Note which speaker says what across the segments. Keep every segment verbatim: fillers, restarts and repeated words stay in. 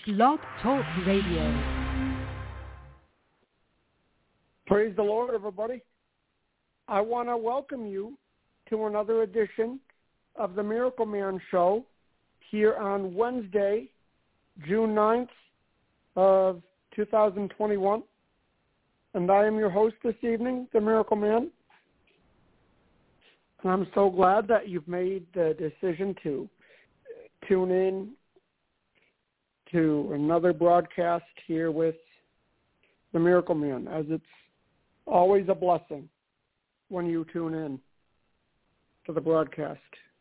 Speaker 1: Blog Talk Radio.
Speaker 2: Praise the Lord, everybody. I want to welcome you to another edition of the Miracle Man Show here on Wednesday, June ninth of two thousand twenty-one. And I am your host this evening, the Miracle Man. And I'm so glad that you've made the decision to tune in to another broadcast here with the Miracle Man, as it's always a blessing when you tune in to the broadcast.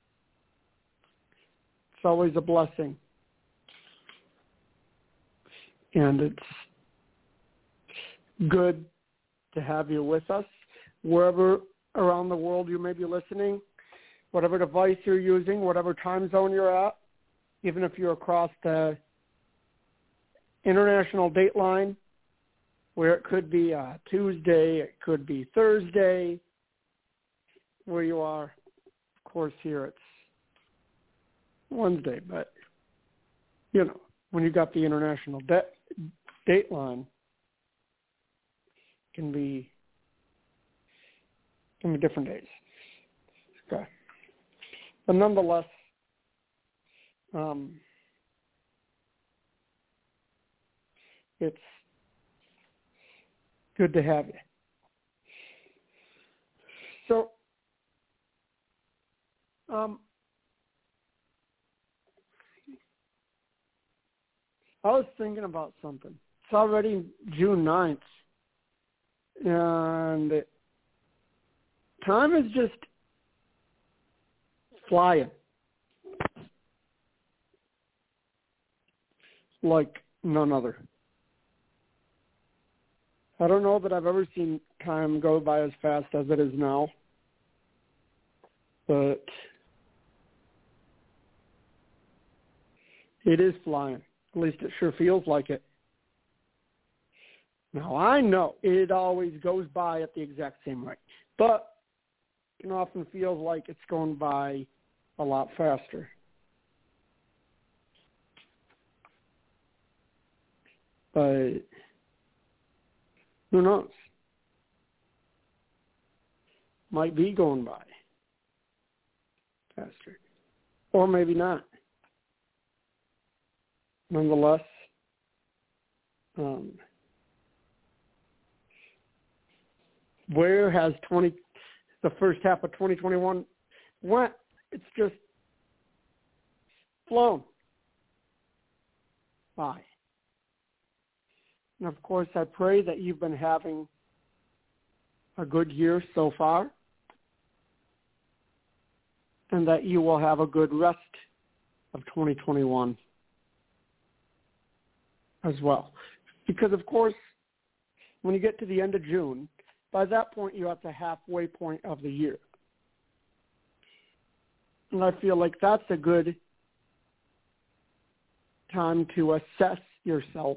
Speaker 2: It's always a blessing. And it's good to have you with us wherever around the world you may be listening, whatever device you're using, whatever time zone you're at, even if you're across the international date line, where it could be uh, Tuesday, it could be Thursday, where you are. Of course, here it's Wednesday, but, you know, when you got the international de- date line, it can be, can be different days. Okay. But nonetheless, um, it's good to have you. So, um, I was thinking about something. It's already June ninth, and time is just flying like none other. I don't know that I've ever seen time go by as fast as it is now, but it is flying. At least it sure feels like it. Now, I know it always goes by at the exact same rate, but it can often feel like it's going by a lot faster. But who knows? Might be going by faster. Or maybe not. Nonetheless, um, where has twenty the first half of twenty twenty-one went? It's just flown by. And of course, I pray that you've been having a good year so far, and that you will have a good rest of twenty twenty-one as well. Because, of course, when you get to the end of June, by that point, you're at the halfway point of the year. And I feel like that's a good time to assess yourself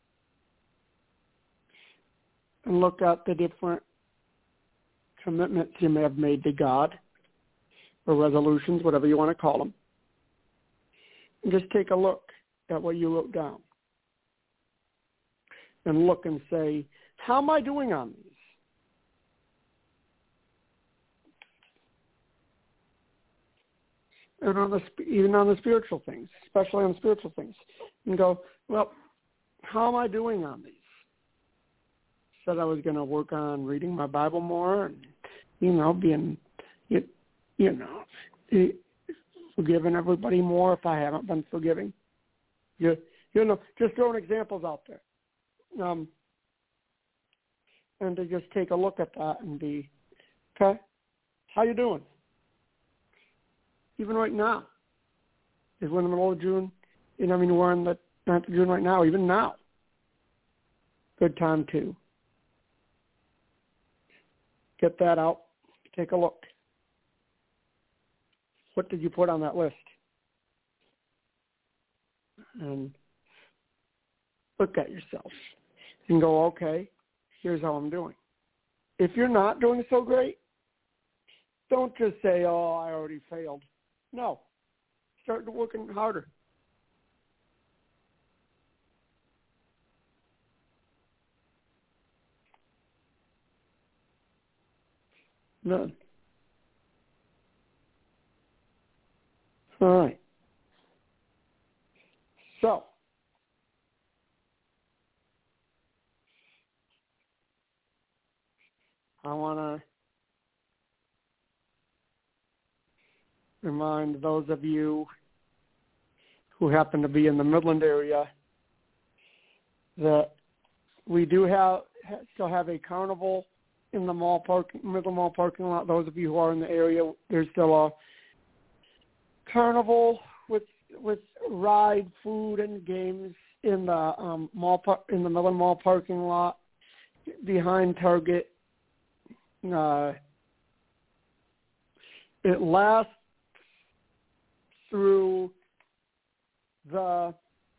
Speaker 2: and look at the different commitments you may have made to God, or resolutions, whatever you want to call them. And just take a look at what you wrote down. And look and say, how am I doing on these? And on the, even on the spiritual things, especially on spiritual things. And go, well, how am I doing on these? Said I was going to work on reading my Bible more and, you know, being, you, you know, forgiving everybody more if I haven't been forgiving. You, you know, just throwing examples out there. Um, and to just take a look at that and be, okay, how you doing? Even right now, is we're in the middle of June, you know, I mean, we're in the ninth of June right now, even now. Good time to get that out, take a look. What did you put on that list? And look at yourself and go, okay, here's how I'm doing. If you're not doing so great, don't just say, oh, I already failed. No. Start working harder. None. All right. So, I want to remind those of you who happen to be in the Midland area that we do have still have a carnival in the mall park, Midland Mall parking lot. Those of you who are in the area, there's still a carnival with with ride, food, and games in the um, mall par- in the Midland Mall parking lot behind Target. Uh, it lasts through the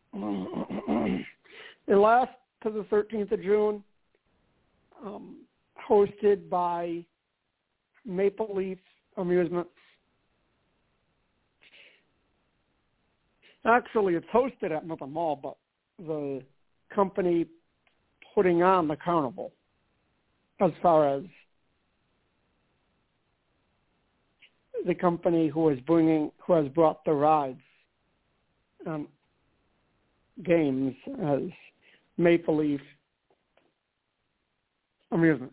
Speaker 2: it lasts to the thirteenth of June. Um, hosted by Maple Leaf Amusements. Actually, it's hosted at Midland Mall, but the company putting on the carnival, as far as the company who is bringing, who has brought the rides and games as Maple Leaf Amusements.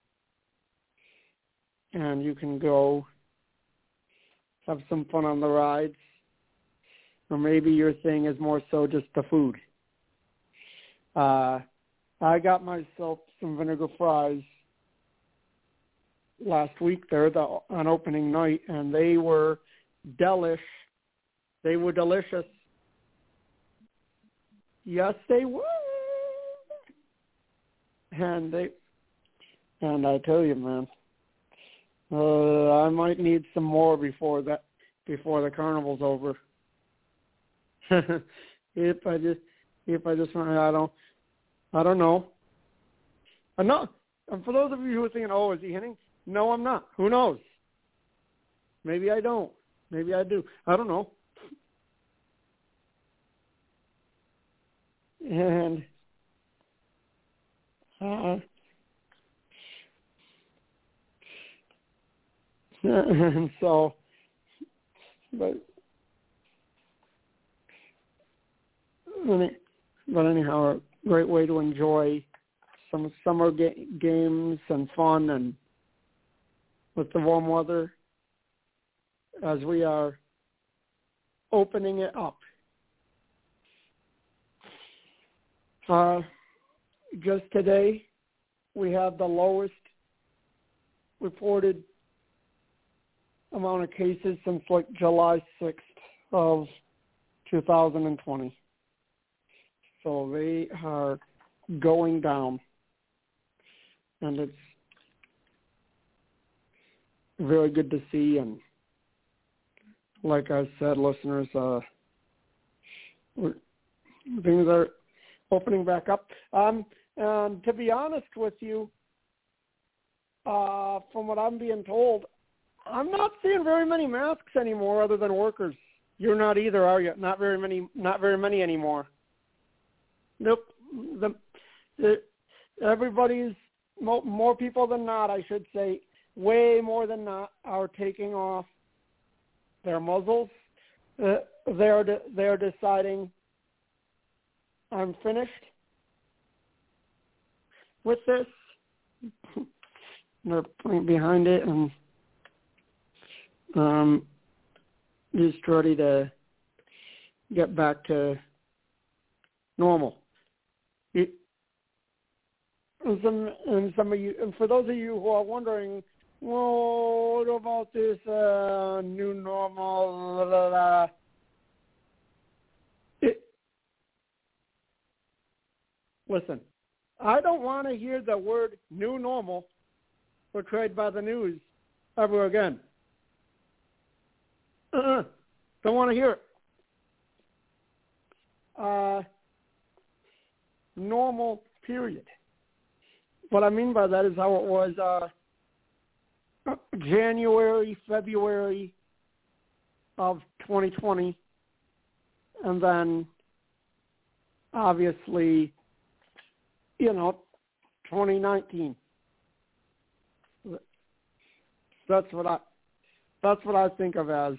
Speaker 2: And you can go have some fun on the rides. Or maybe your thing is more so just the food. Uh, I got myself some vinegar fries last week there the, on opening night, and they were delish. They were delicious. Yes, they were. And they, and I tell you, man, uh, I might need some more before that, before the carnival's over. if I just, if I just, I don't, I don't know. I'm not. And for those of you who are thinking, "Oh, is he hitting?" No, I'm not. Who knows? Maybe I don't. Maybe I do. I don't know. And uh, and so, but. But anyhow, a great way to enjoy some summer ga- games and fun, and with the warm weather as we are opening it up. Uh, just today, we have the lowest reported amount of cases since like July sixth of two thousand twenty. So they are going down, and it's very good to see. And like I said, listeners, uh, things are opening back up. Um, and to be honest with you, uh, from what I'm being told, I'm not seeing very many masks anymore other than workers. You're not either, are you? Not very many, not very many anymore. Nope. The, the, everybody's, mo- more people than not, I should say, way more than not, are taking off their muzzles. Uh, they're de- they're deciding, I'm finished with this. They're putting behind it and um, just ready to get back to normal. It, and some and some of you, and for those of you who are wondering, well, what about this uh, new normal? Blah, blah, blah. It, listen, I don't want to hear the word new normal portrayed by the news ever again. Uh-uh. Don't want to hear it. Uh, normal, period. What I mean by that is how it was uh, January, February of twenty twenty, and then obviously, you know, twenty nineteen. That's what I that's what I think of as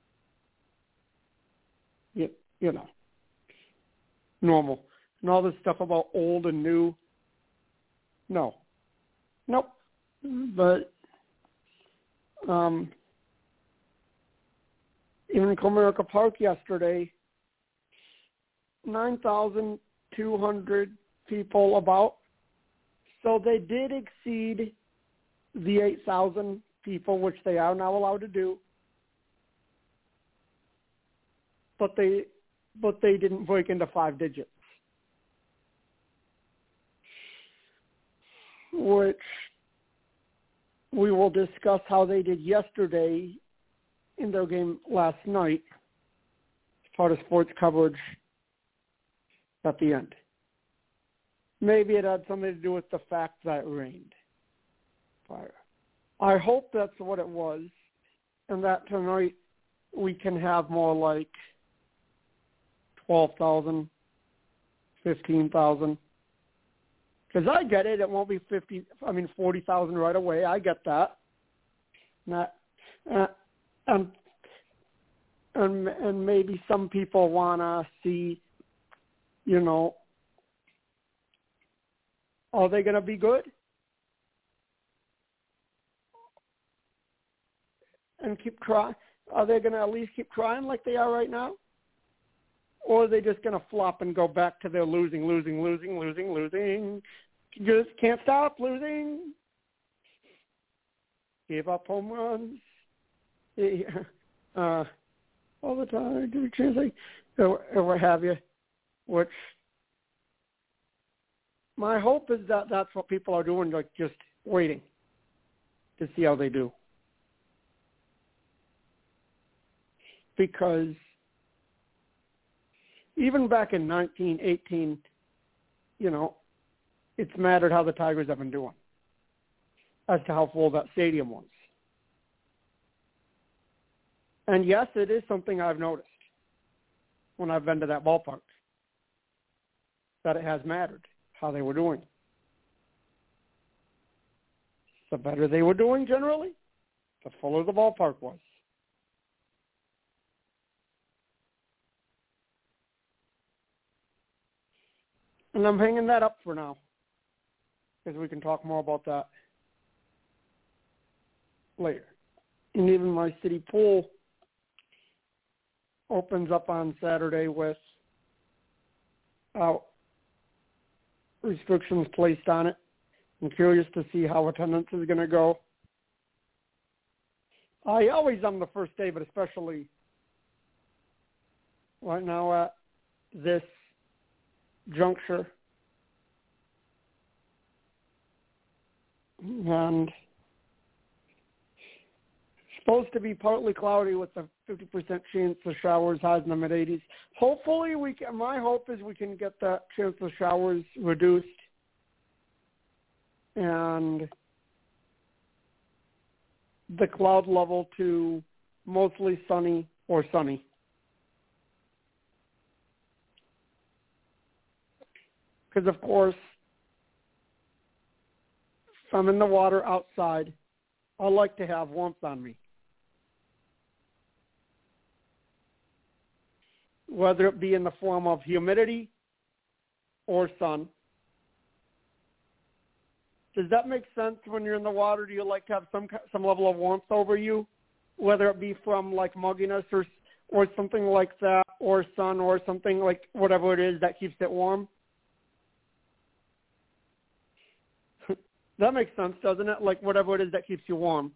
Speaker 2: you, you know normal. And all this stuff about old and new. No. Nope. But um, even in Comerica Park yesterday, nine thousand two hundred people about. So they did exceed the eight thousand people, which they are now allowed to do. But they, but they didn't break into five digits, which we will discuss how they did yesterday in their game last night as part of sports coverage at the end. Maybe it had something to do with the fact that it rained prior. I hope that's what it was, and that tonight we can have more like twelve thousand, fifteen thousand. Because I get it, it won't be fifty, I mean forty thousand right away. I get that. Not, uh, and, and, and maybe some people want to see, you know, are they going to be good? And keep trying? Are they going to at least keep trying like they are right now? Or are they just going to flop and go back to their losing, losing, losing, losing, losing? Just can't stop losing. Give up home runs. Uh, all the time. Give a chance, like, or, or what have you. Which my hope is that that's what people are doing, like just waiting to see how they do. Because even back in nineteen eighteen, you know, it's mattered how the Tigers have been doing as to how full that stadium was. And yes, it is something I've noticed when I've been to that ballpark, that it has mattered how they were doing. The better they were doing generally, the fuller the ballpark was. And I'm hanging that up for now, because we can talk more about that later. And even my city pool opens up on Saturday with uh, restrictions placed on it. I'm curious to see how attendance is going to go. I always on the first day, but especially right now at this juncture. And supposed to be partly cloudy with a fifty percent chance of showers, highs in the mid eighties. Hopefully, we can, my hope is we can get that chance of showers reduced and the cloud level to mostly sunny or sunny. Because, of course, if I'm in the water outside, I like to have warmth on me. Whether it be in the form of humidity or sun. Does that make sense when you're in the water? Do you like to have some some level of warmth over you, whether it be from like mugginess or or something like that, or sun or something like whatever it is that keeps it warm? That makes sense, doesn't it? Like whatever it is that keeps you warm.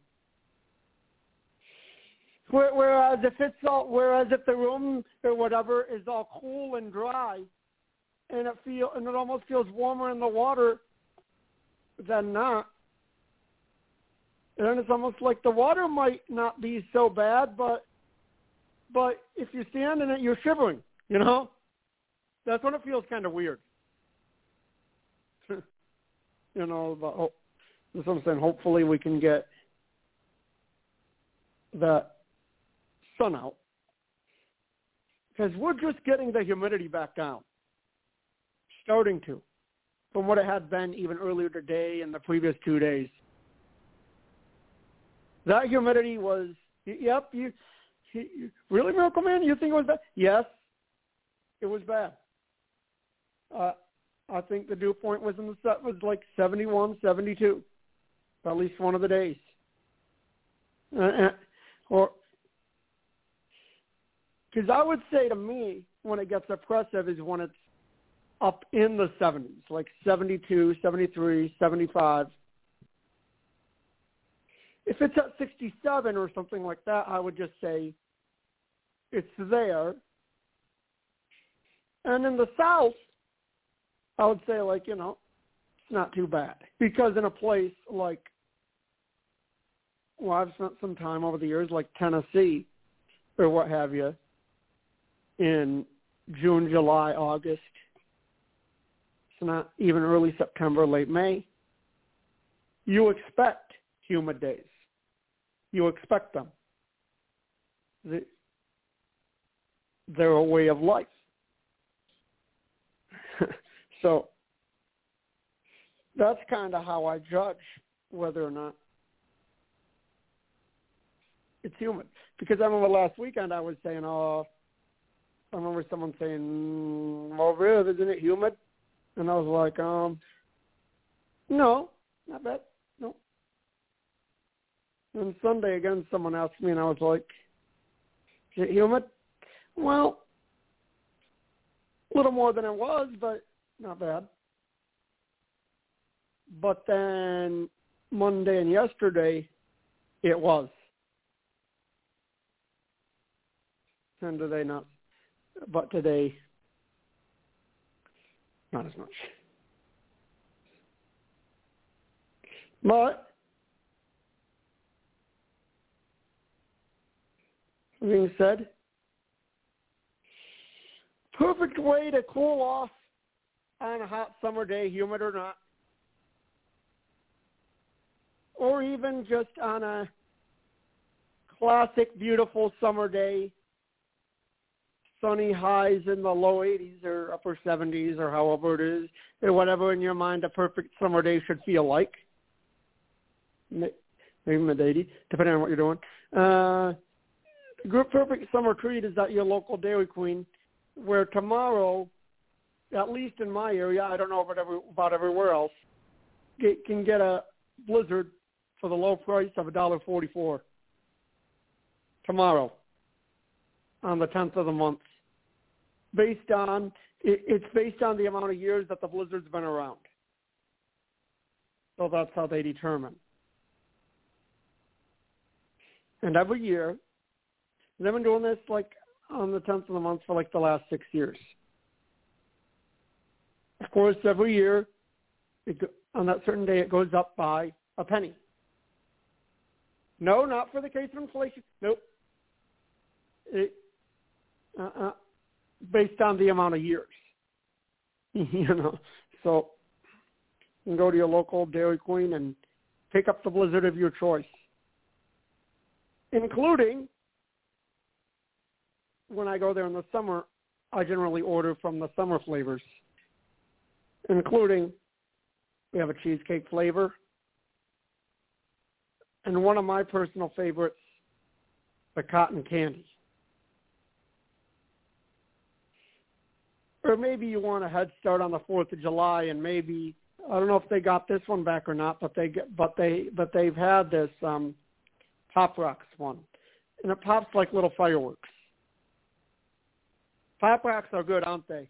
Speaker 2: Whereas if it's all, whereas if the room or whatever is all cool and dry, and it feel and it almost feels warmer in the water than not, and it's almost like the water might not be so bad, but but if you stand in it, you're shivering. You know, that's when it feels kind of weird. You know, but oh, that's what I'm saying. Hopefully, we can get that sun out, because we're just getting the humidity back down, starting to, from what it had been even earlier today and the previous two days. That humidity was, yep, you, you really, Miracle Man, you think it was bad? Yes, it was bad. Uh, I think the dew point was in the set was like seventy-one, seventy-two, at least one of the days. Uh, or, because I would say to me, when it gets oppressive is when it's up in the seventies, like seventy-two, seventy-three, seventy-five. If it's at sixty-seven or something like that, I would just say it's there. And in the South, I would say, like, you know, it's not too bad. Because in a place like, well, I've spent some time over the years, like Tennessee or what have you, in June, July, August. It's not even early September, late May. You expect humid days. You expect them. They're a way of life. So that's kind of how I judge whether or not it's humid. Because I remember last weekend I was saying, oh, I remember someone saying, well, really, isn't it humid? And I was like, um, no, not bad, no. And Sunday, again, someone asked me, and I was like, is it humid? Well, a little more than it was, but not bad. But then Monday and yesterday, it was. And today not, but today, not as much. But, being said, perfect way to cool off on a hot summer day, humid or not. Or even just on a classic, beautiful summer day, sunny highs in the low eighties or upper seventies or however it is, or whatever in your mind a perfect summer day should feel like. Maybe mid-eighties, depending on what you're doing. Uh, Group Perfect Summer Treat is at your local Dairy Queen, where tomorrow, at least in my area, I don't know about, every, about everywhere else, get, can get a Blizzard for the low price of one dollar forty-four tomorrow on the tenth of the month. Based on, it, it's based on the amount of years that the Blizzard's been around. So that's how they determine. And every year, they've been doing this like on the tenth of the month for like the last six years. Of course, every year, it, on that certain day, it goes up by a penny. No, not for the case of inflation. Nope. It, uh-uh, based on the amount of years. You know, so you can go to your local Dairy Queen and pick up the Blizzard of your choice, including when I go there in the summer, I generally order from the summer flavors, including we have a cheesecake flavor, and one of my personal favorites, the cotton candy. Or maybe you want a head start on the fourth of July, and maybe I don't know if they got this one back or not, but they get, but they but they've had this um, Pop Rocks one, and it pops like little fireworks. Pop Rocks are good, aren't they?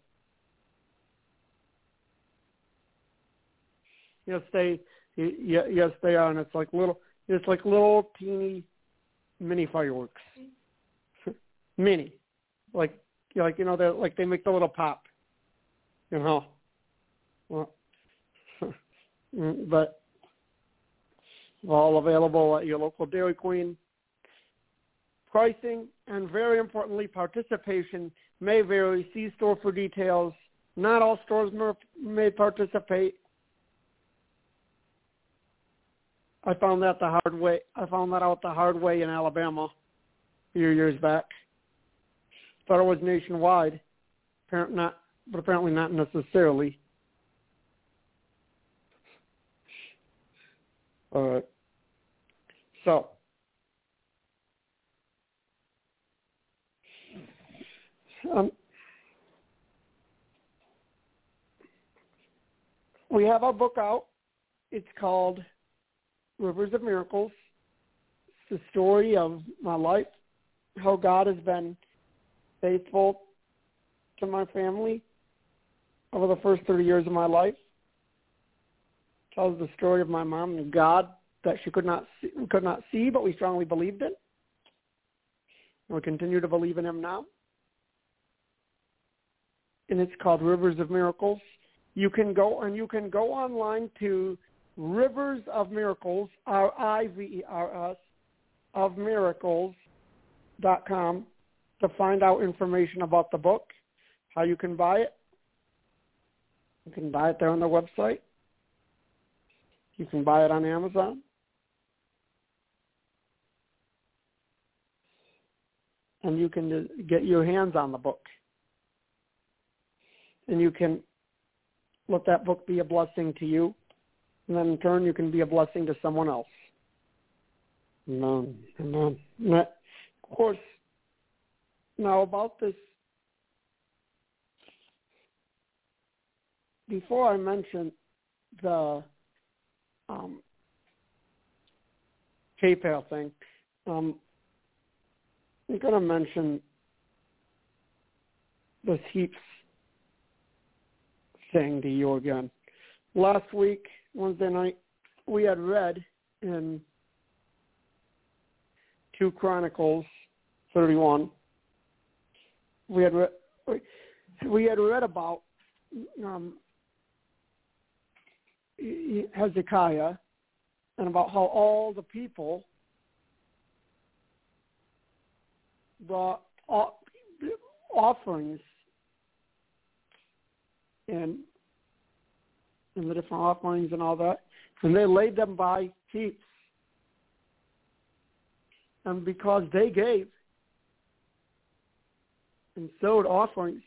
Speaker 2: Yes, they yes they are, and it's like little it's like little teeny mini fireworks, mini, like like you know they like they make the little pop, you know. Well, but all available at your local Dairy Queen. Pricing and, very importantly, participation may vary. See store for details. Not all stores may participate. I found that the hard way. I found that out the hard way in Alabama a few years back. Thought it was nationwide, apparently not, but apparently not necessarily. All right. So, Um, we have our book out. It's called Rivers of Miracles. It's the story of my life, how God has been faithful to my family over the first thirty years of my life. It tells the story of my mom and God that she could not see, could not see, but we strongly believed in. And we continue to believe in him now. And it's called Rivers of Miracles. You can go and you can go online to Rivers of Miracles, R I V E R S, of miracles dot com to find out information about the book, how you can buy it. You can buy it there on the website. You can buy it on Amazon. And you can get your hands on the book. And you can let that book be a blessing to you. And then in turn, you can be a blessing to someone else. Amen. Amen. And that, of course, now about this, before I mention the um, PayPal thing, um, I'm going to mention this heaps thing to you again. Last week, Wednesday night, we had read in two Chronicles thirty-one. We had read, we had read about um, Hezekiah and about how all the people brought offerings and and the different offerings and all that, and they laid them by heaps. And because they gave and sowed offerings,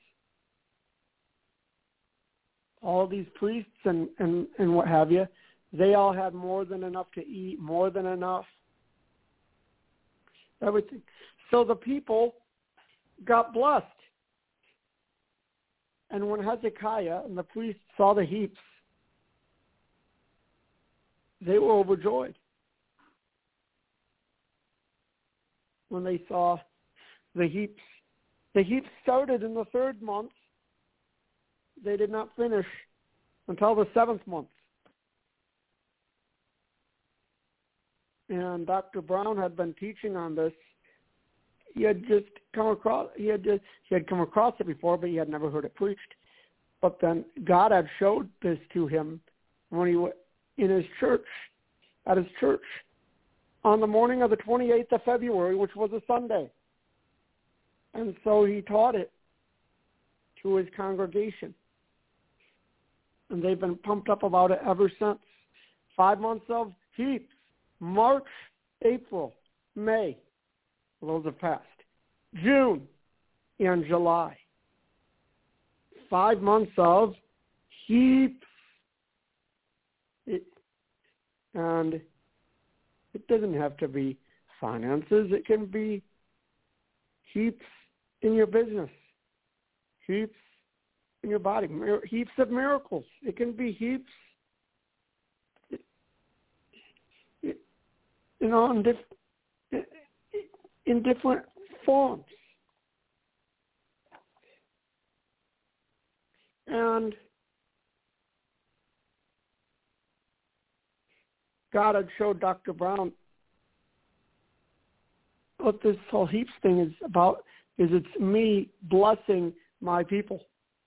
Speaker 2: all these priests and, and, and what have you, they all had more than enough to eat, more than enough, everything. So the people got blessed. And when Hezekiah and the priests saw the heaps, they were overjoyed when they saw the heaps. The heaps started in the third month. They did not finish until the seventh month. And Doctor Brown had been teaching on this. He had just come across he had just he had come across it before, but he had never heard it preached. But then God had showed this to him when he was in his church, at his church, on the morning of the twenty-eighth of February, which was a Sunday. And so he taught it to his congregation. And they've been pumped up about it ever since. Five months of heaps. March, April, May. Those have passed. June and July. Five months of heaps. It, and it doesn't have to be finances. It can be heaps in your business, heaps in your body, heaps of miracles. It can be heaps, it, it, you know, in, diff, in different forms. And God had showed Doctor Brown what this whole heaps thing is about, is it's me blessing my people.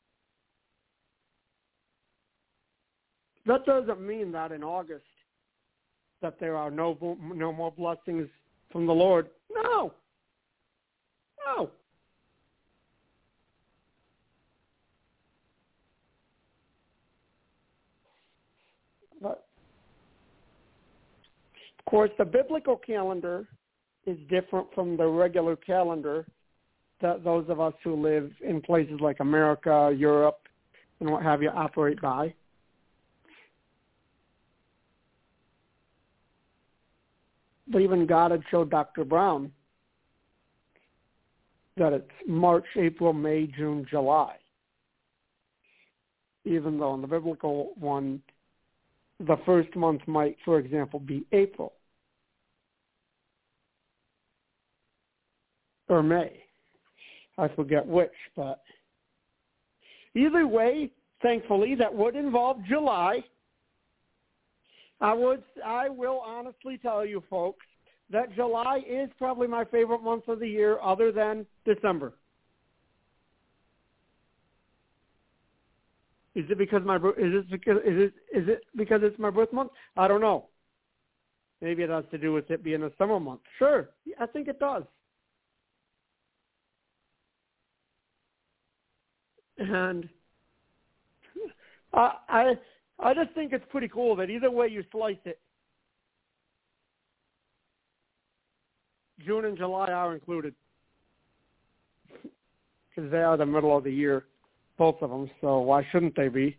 Speaker 2: That doesn't mean that in August that there are no no more blessings from the Lord. No. No. But, of course, the biblical calendar is different from the regular calendar that those of us who live in places like America, Europe, and what have you operate by. But even God had showed Doctor Brown that it's March, April, May, June, July. Even though in the biblical one, the first month might, for example, be April or May. I forget which, but either way, thankfully, that would involve July. I would, I will honestly tell you, folks, that July is probably my favorite month of the year, other than December. Is it because my is it because is it is it because it's my birth month? I don't know. Maybe it has to do with it being a summer month. Sure, I think it does. And I I I just think it's pretty cool that either way you slice it, June and July are included because they are the middle of the year, both of them. So why shouldn't they be?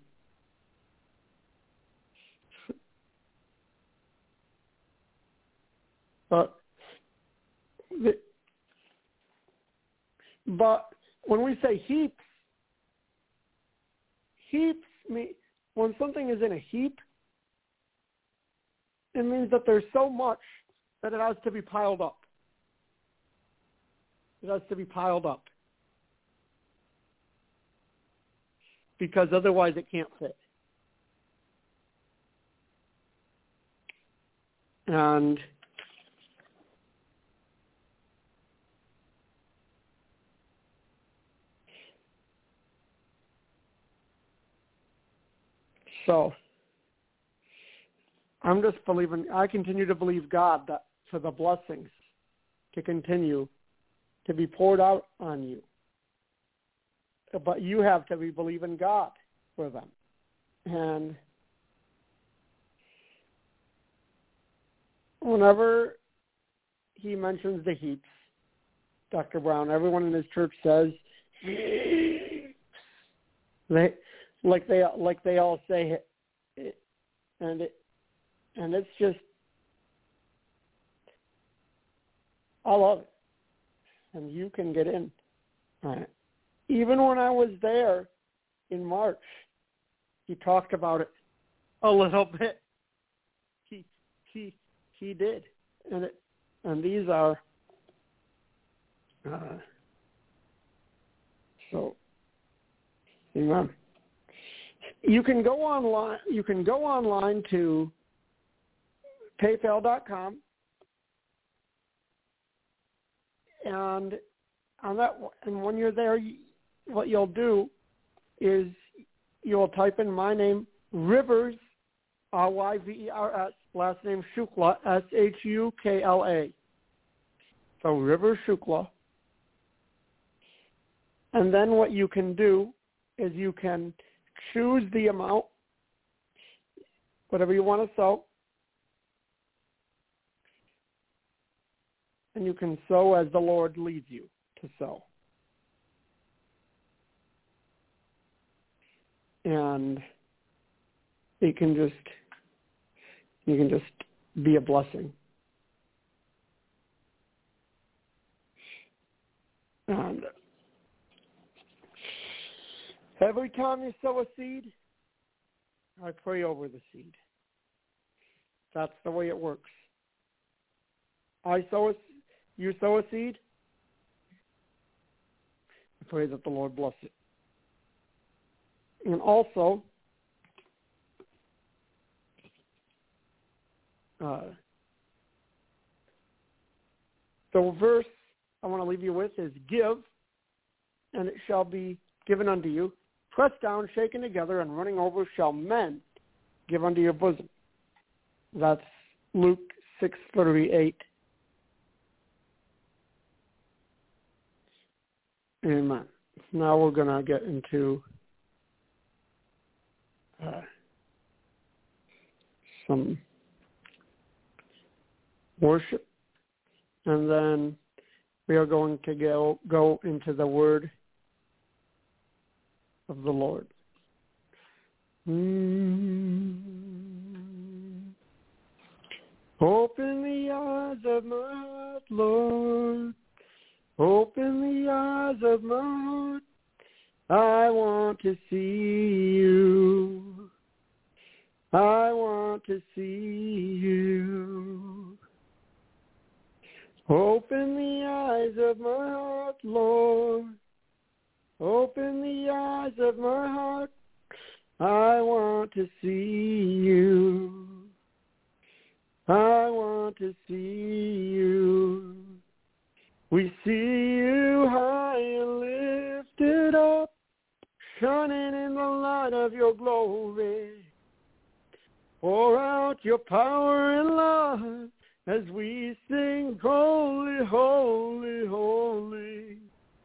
Speaker 2: But the, but when we say heaps, heaps mean when something is in a heap, it means that there's so much that it has to be piled up. It has to be piled up. Because otherwise it can't fit. And so I'm just believing, I continue to believe God that for the blessings to continue to be poured out on you. But you have to be believing God for them. And whenever he mentions the heaps, Doctor Brown, everyone in his church says, they like they like they all say it, and it, and it's just, I love it, and you can get in on it. Even when I was there in March, he talked about it a little bit. He he he did, and it, and these are uh, so. Amen. You can go online. You can go online to PayPal dot com, and on that, and when you're there, you, what you'll do is you'll type in my name, Rivers, R Y V E R S, last name Shukla, S H U K L A. So Rivers Shukla. And then what you can do is you can choose the amount, whatever you want to sow, and you can sow as the Lord leads you to sow. And it can just, you can just be a blessing. And every time you sow a seed, I pray over the seed. That's the way it works. I sow a, you sow a seed, I pray that the Lord bless it. And also, uh, the verse I want to leave you with is, give, and it shall be given unto you. Pressed down, shaken together, and running over shall men give unto your bosom. That's Luke six thirty-eight. Amen. Now we're going to get into uh, some worship, and then we are going to go, go into the word of the Lord. Mm. Open the eyes of my heart, Lord. Open the eyes of my heart. I want to see you. I want to see you. Open the eyes of my heart, Lord. Open the eyes of my heart. I want to see you. I want to see you. We see you high and lifted up, shining in the light of your glory. Pour out your power and love as we sing, holy, holy, holy.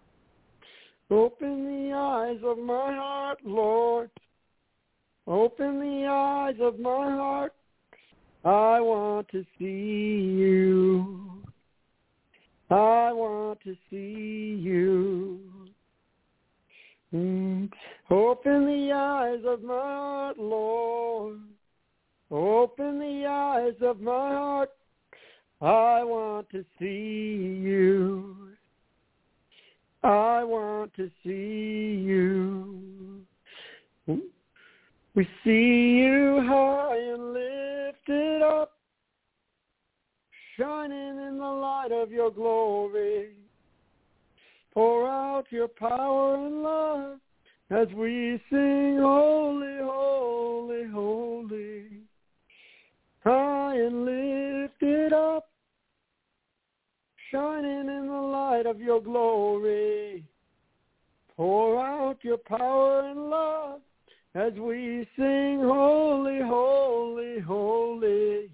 Speaker 2: Open the eyes of my heart, Lord. Open the eyes of my heart. I want to see you. I want to see you. Mm. Open the eyes of my heart, Lord. Open the eyes of my heart. I want to see you. I want to see you. We see you high and lifted up, shining in the light of your glory. Pour out your power and love as we sing, holy, holy, holy. High and lifted up, shining in the light of your glory. Pour out your power and love as we sing, holy, holy, holy.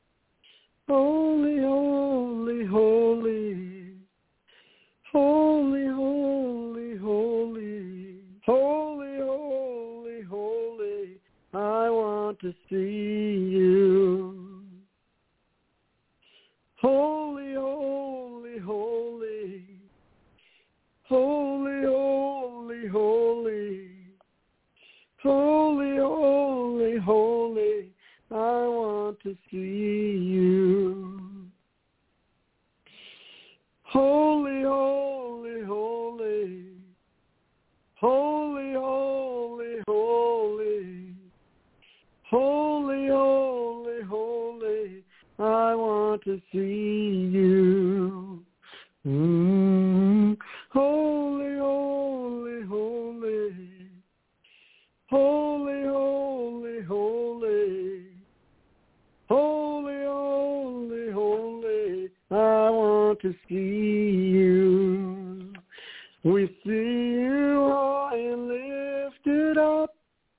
Speaker 2: Holy, holy, holy. Holy, holy, holy. Holy, holy, holy. I want to see you. Holy, holy, holy. Holy, holy, holy. Holy, holy, holy. I want to see you. Holy, holy, holy. Holy, holy, holy. Holy, holy, holy. I want to see you. Mm. Holy, holy, holy. Holy, holy, holy. Holy, holy, holy. I want to see you. We see you high and lifted up,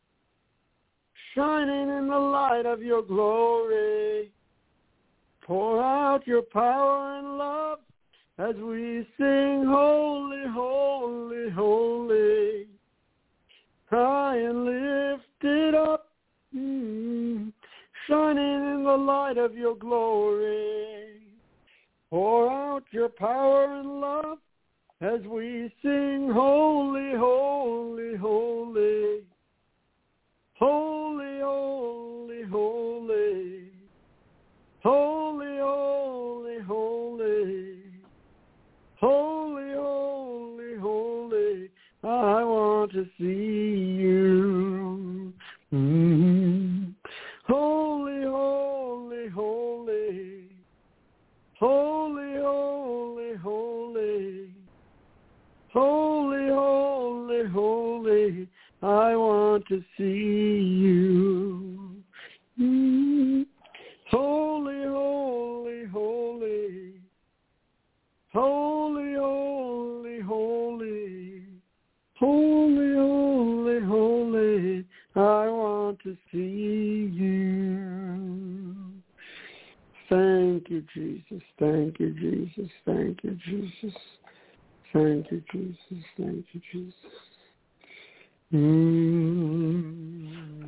Speaker 2: shining in the light of your glory. Pour out your power and love as we sing, holy, holy, holy. High and lifted up, mm, shining in the light of your glory. Pour out your power and love as we sing, holy, holy, holy. Holy, holy, holy. Holy, holy, holy. Holy, holy, holy. I want to see you. Mm-hmm. Holy, holy, holy. Holy, holy, holy. Holy, holy, holy. I want to see you. Mm-hmm. Holy, holy, holy. Holy, holy, holy. Holy, holy, holy. I want to see you. Thank you, Jesus. Thank you, Jesus. Thank you, Jesus. Thank you, Jesus. Thank you, Jesus. Mm-hmm.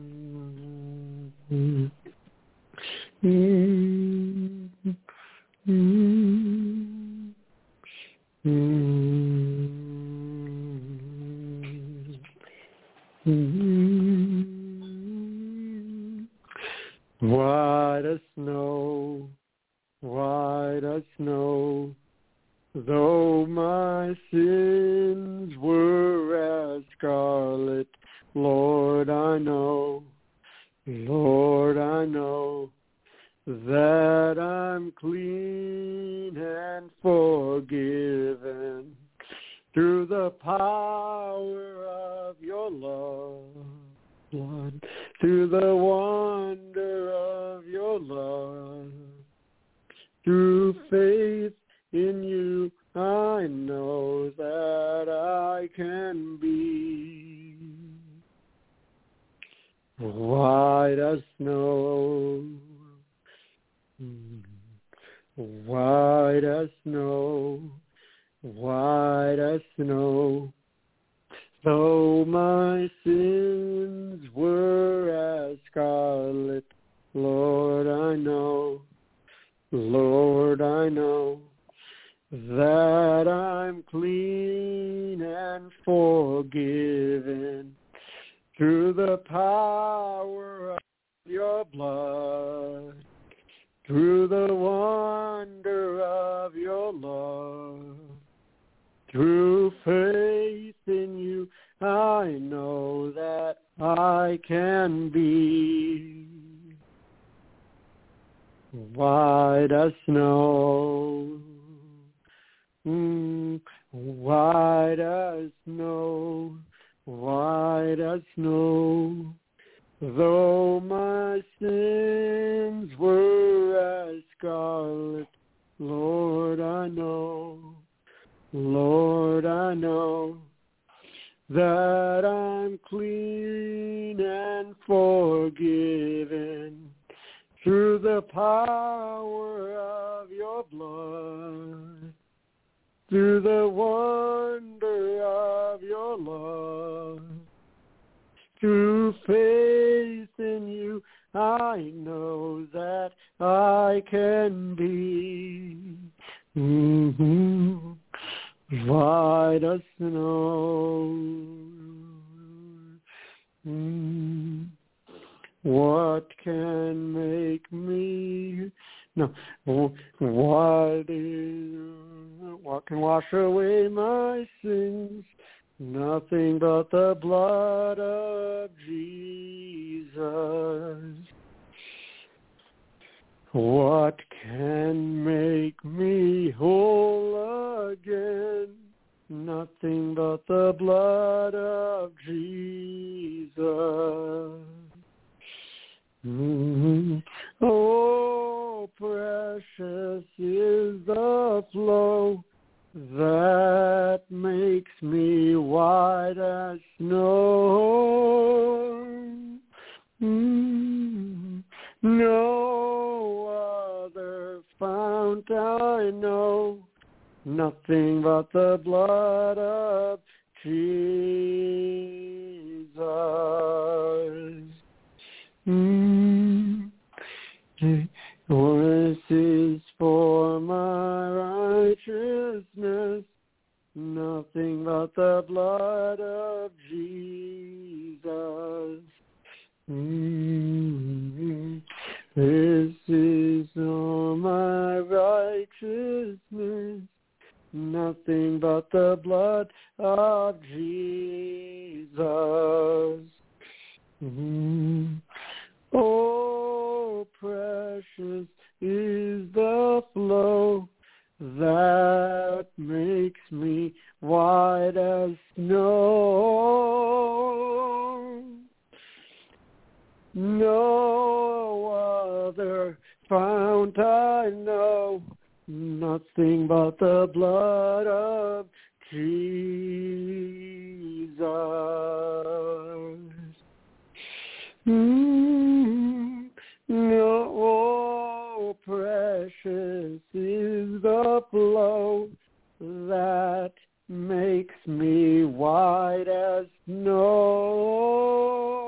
Speaker 2: Mm-hmm. Mm-hmm. Mm-hmm. White as snow, white as snow, Though my sins were as scarlet, Lord, I know, Lord, I know that I'm clean and forgiven through the power of your love, blood, through the wonder of your love, through faith in you, I know that I can be white as snow, white as snow, white as snow. Though my sins were as scarlet, Lord, I know, Lord, I know that I'm clean and forgiven through the power of your blood, through the wonder of your love, through faith in you, I know that I can be white as snow, mm, white as snow, white as snow. Though my sins were as scarlet, Lord, I know, Lord, I know that I'm clean and forgiven through the power of your blood, through the wonder of your love, through faith in you, I know that I can be mm-hmm, white as snow. Mm. What can make me no? What is what can wash away my sins? Nothing but the blood of Jesus. What can make me whole again? Nothing but the blood of Jesus. Mm-hmm. Oh, precious is the flow that makes me white as snow. Mm, no other fount I know, nothing but the blood of Jesus. Mm, this is for my righteousness, nothing but the blood of Jesus. Mm-hmm. This is all my righteousness, nothing but the blood of Jesus. Mm-hmm. Oh, precious is the flow that makes me white as snow. No other fount I know, nothing but the blood of Jesus. Mm, no, oh, precious is the flow that makes me white as snow.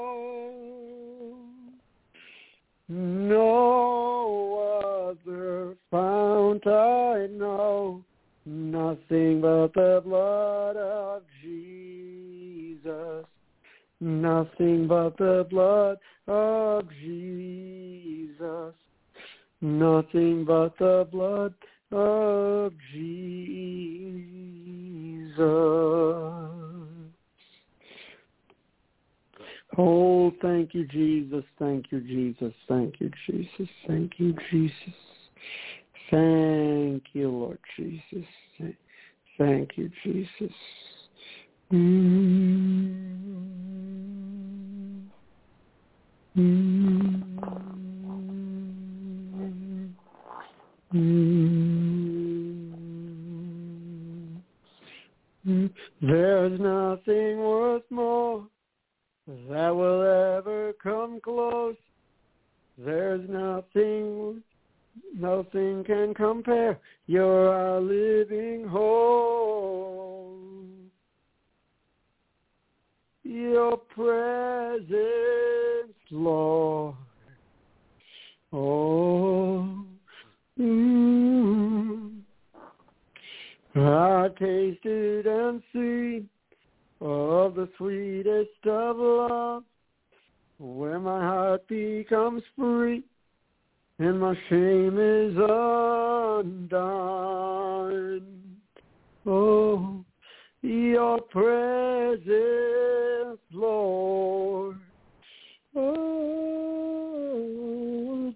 Speaker 2: No other fount I know, nothing but the blood of Jesus. Nothing but the blood of Jesus. Nothing but the blood of Jesus. Oh, thank you, Jesus. Thank you, Jesus. Thank you, Jesus. Thank you, Jesus. Thank you, Lord Jesus. Thank you, Jesus. Mm-hmm. Mm-hmm. Mm-hmm. There's nothing worth more that will ever come close. There's nothing, nothing can compare. You're our living hope. Your presence, Lord. Oh, mm, I tasted and seen of the sweetest of love, where my heart becomes free and my shame is undone. Oh, your presence, Lord. Oh,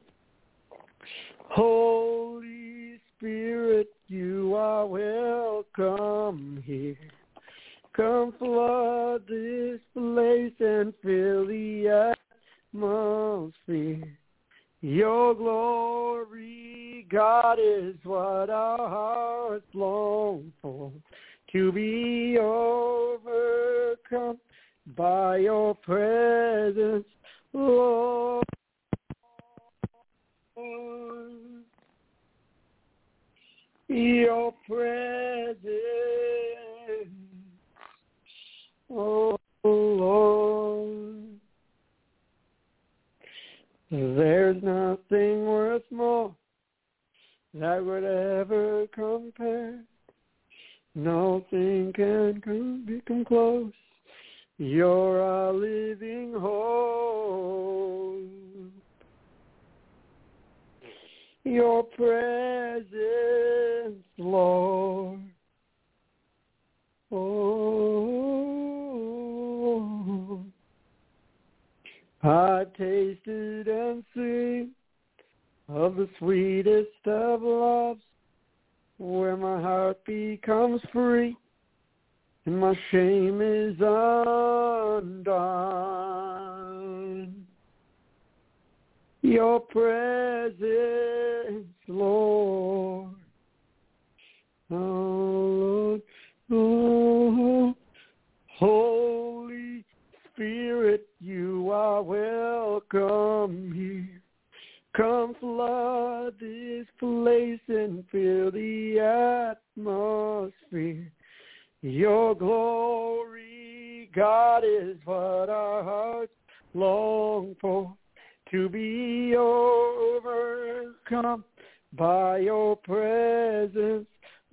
Speaker 2: Holy Spirit, you are welcome here. Come flood this place and fill the atmosphere. Your glory, God, is what our hearts long for, to be overcome by your presence, Lord. Your presence, oh Lord. There's nothing worth more that would ever compare. Nothing can come, become close. You're our living hope. Your presence, Lord. Oh, I've tasted and seen of the sweetest of loves, where my heart becomes free and my shame is undone. Your presence, Lord. Oh, Lord. Oh, Holy Spirit, you are welcome here. Come flood this place and fill the atmosphere. Your glory, God, is what our hearts long for, to be overcome by your presence,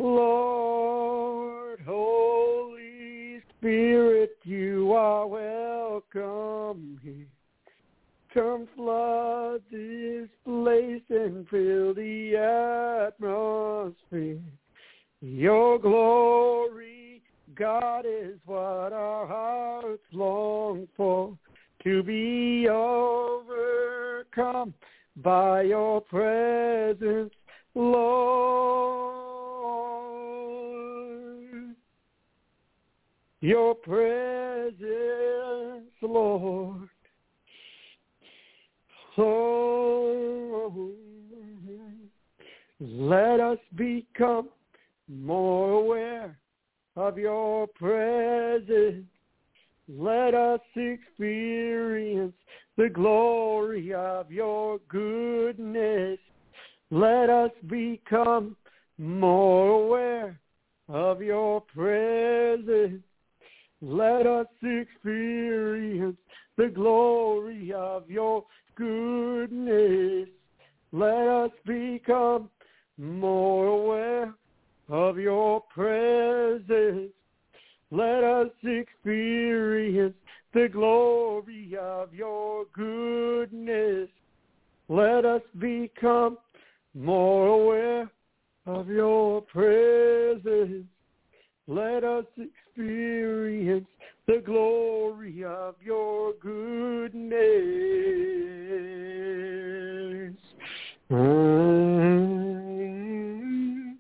Speaker 2: Lord. Holy Spirit, you are welcome here. Come flood this place and fill the atmosphere. Your glory, God, is what our hearts long for, to be overcome by your presence, Lord. Your presence, Lord. Oh, let us become more aware of your presence. Let us experience the glory of your goodness. Let us become more aware of your presence. Let us experience the glory of your goodness. Let us become more aware of your presence. Let us experience the glory of your goodness. Let us become more aware of your presence. Let us experience the glory of your goodness. Mm.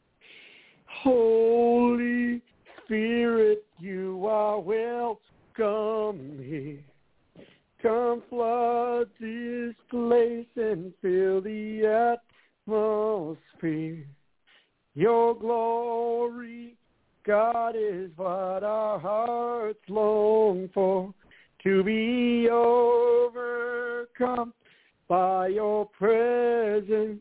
Speaker 2: Holy Spirit, you are welcome here. Come flood this place and fill the atmosphere. Your glory, God, is what our hearts long for, to be overcome by your presence,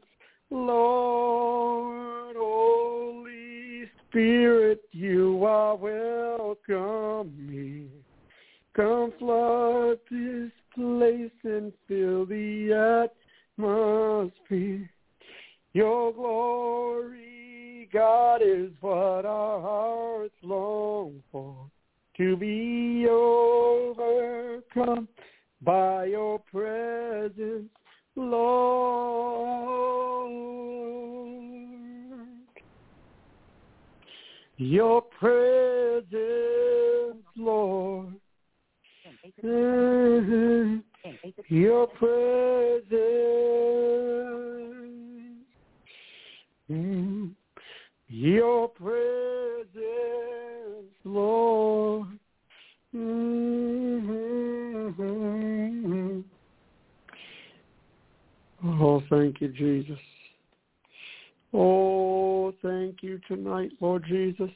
Speaker 2: Lord. Holy Spirit, you are welcome here. Come flood this place and fill the atmosphere. Your glory, God, is what our hearts long for, to be overcome by your presence, Lord. Your presence, Lord. Mm-hmm. Your presence. Mm. Your presence, Lord. Mm-hmm. Oh, thank you, Jesus. Oh, thank you tonight, Lord Jesus.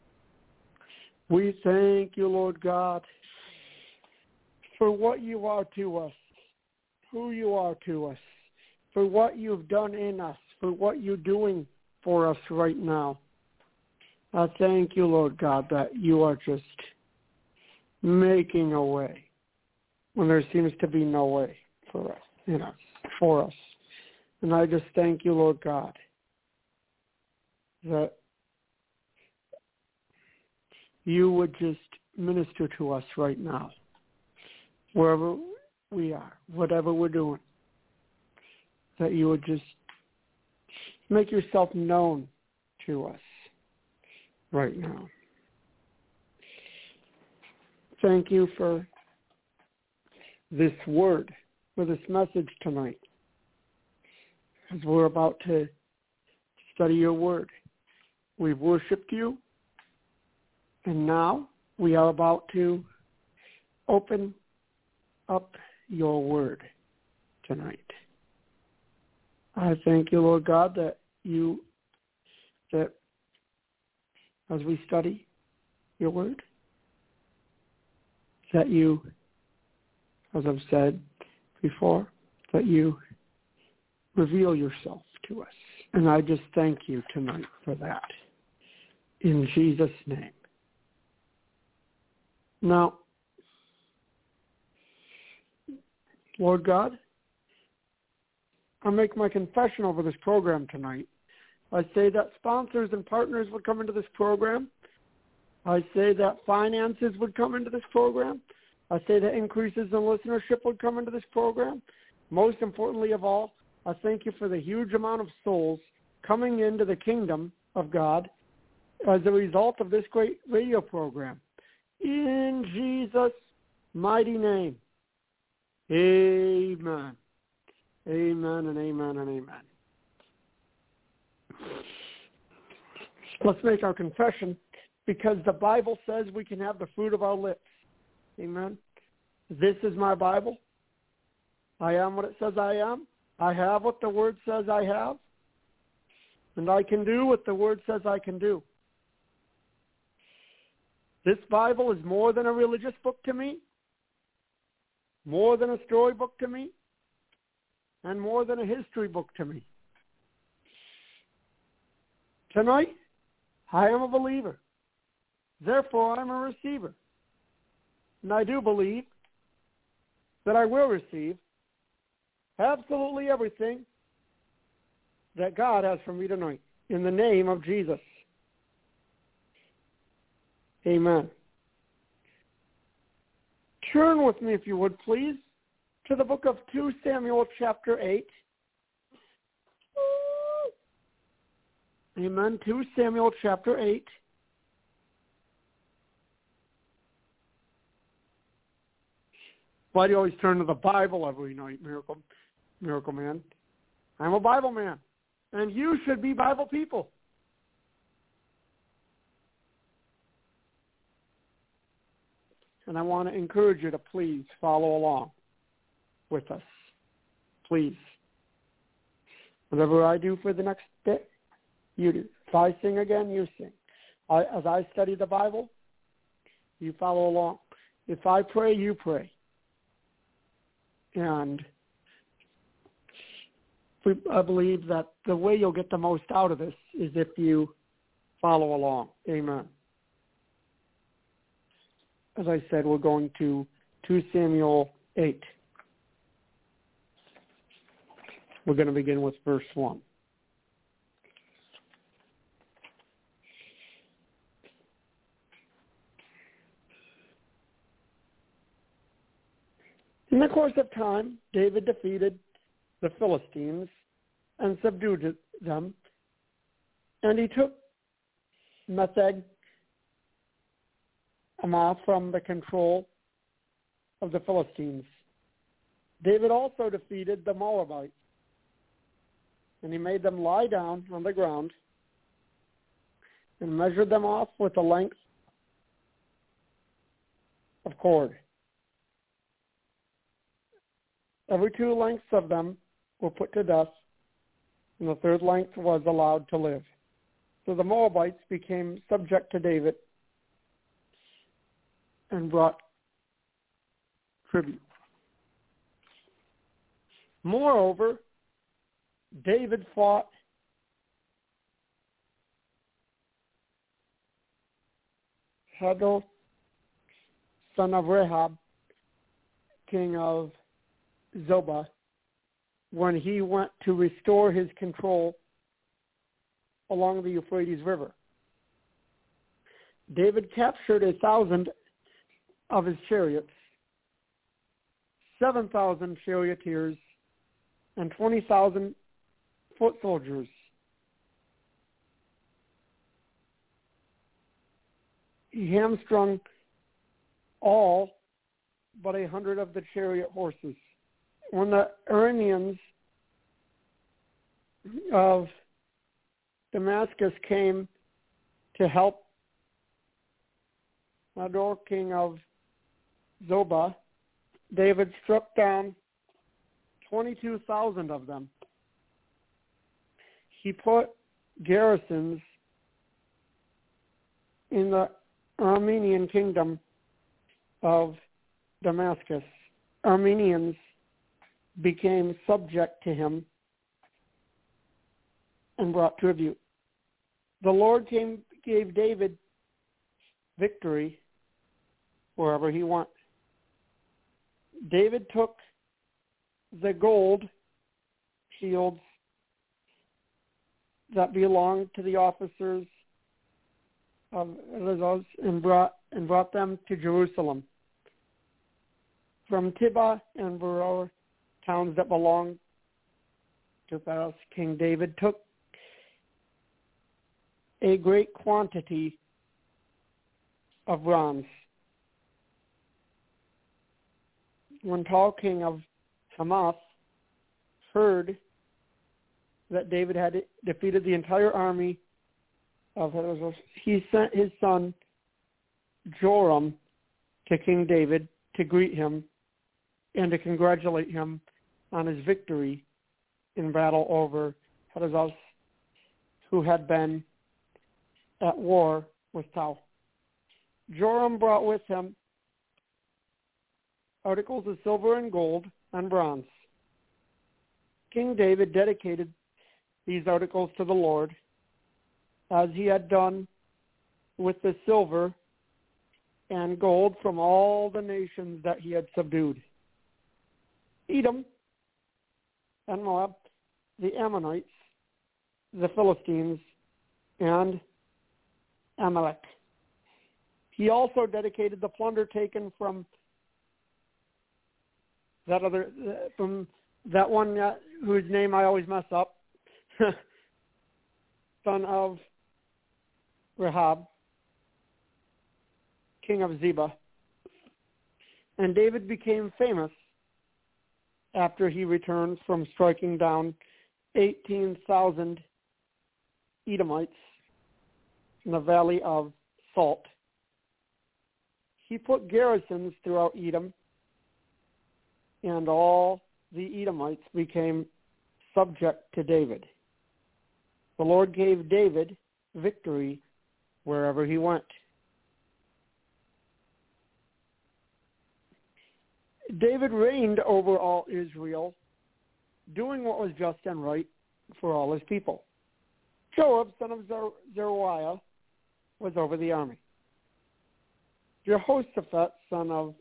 Speaker 2: We thank you, Lord God, for what you are to us, who you are to us, for what you've done in us, for what you're doing for us right now. I thank you, Lord God, that you are just making a way when there seems to be no way for us, you know, for us. And I just thank you, Lord God, that you would just minister to us right now, wherever we are, whatever we're doing, that you would just make yourself known to us right now. Thank you for this word, for this message tonight, as we're about to study your word. We've worshiped you, and now we are about to open up your word tonight. I thank you, Lord God, that you, that as we study your word, that you, as I've said before, that you reveal yourself to us. And I just thank you tonight for that. In Jesus' name. Now, Lord God, I make my confession over this program tonight. I say that sponsors and partners would come into this program. I say that finances would come into this program. I say that increases in listenership would come into this program. Most importantly of all, I thank you for the huge amount of souls coming into the kingdom of God as a result of this great radio program. In Jesus' mighty name, amen. Amen and amen and amen. Let's make our confession, because the Bible says we can have the fruit of our lips. Amen. This is my Bible. I am what it says I am. I have what the Word says I have. And I can do what the Word says I can do. This Bible is more than a religious book to me, more than a storybook to me, and more than a history book to me. Tonight, I am a believer. Therefore, I'm a receiver. And I do believe that I will receive absolutely everything that God has for me tonight. In the name of Jesus. Amen. Turn with me, if you would, please, to the book of Second Samuel chapter eight. Amen. Second Samuel chapter eight. Why do you always turn to the Bible every night, Miracle, Miracle Man? I'm a Bible man, and you should be Bible people. And I want to encourage you to please follow along with us. Please. Whatever I do for the next bit, you do. If I sing again, you sing. I, as I study the Bible, you follow along. If I pray, you pray. And we, I believe that the way you'll get the most out of this is if you follow along. Amen. As I said, we're going to Second Samuel eight. We're going to begin with verse one. In the course of time, David defeated the Philistines and subdued them, and he took Metheg Ammah from the control of the Philistines. David also defeated the Moabites, and he made them lie down on the ground and measured them off with the length of cord. Every two lengths of them were put to death, and the third length was allowed to live. So the Moabites became subject to David and brought tribute. Moreover, David fought Hadad, son of Rehab, king of Zobah, when he went to restore his control along the Euphrates River. David captured a thousand of his chariots, seven thousand charioteers, and twenty thousand foot soldiers. He hamstrung all but a hundred of the chariot horses. When the Arameans of Damascus came to help Hadad, king of Zobah, David struck down twenty-two thousand of them. He put garrisons in the Aramean kingdom of Damascus. Arameans became subject to him and brought tribute. The Lord came, gave David victory wherever he went. David took the gold shields that belonged to the officers of Elazar and brought and brought them to Jerusalem. From Tibah and Beror, towns that belonged to Pharos, King David took a great quantity of bronze. When Tall, king of Hamath, heard that David had defeated the entire army of Hadad, he sent his son Joram to King David to greet him and to congratulate him on his victory in battle over Hadad, who had been at war with Tau. Joram brought with him articles of silver and gold and bronze. King David dedicated these articles to the Lord, as he had done with the silver and gold from all the nations that he had subdued: Edom and Moab, the Ammonites, the Philistines, and Amalek. He also dedicated the plunder taken from that other, from that one uh, whose name I always mess up, son of Rahab, king of Zebah. And David became famous after he returned from striking down eighteen thousand Edomites in the valley of Salt. He put garrisons throughout Edom, and all the Edomites became subject to David. The Lord gave David victory wherever he went. David reigned over all Israel, doing what was just and right for all his people. Joab, son of Zer- Zeruiah, was over the army. Jehoshaphat, son of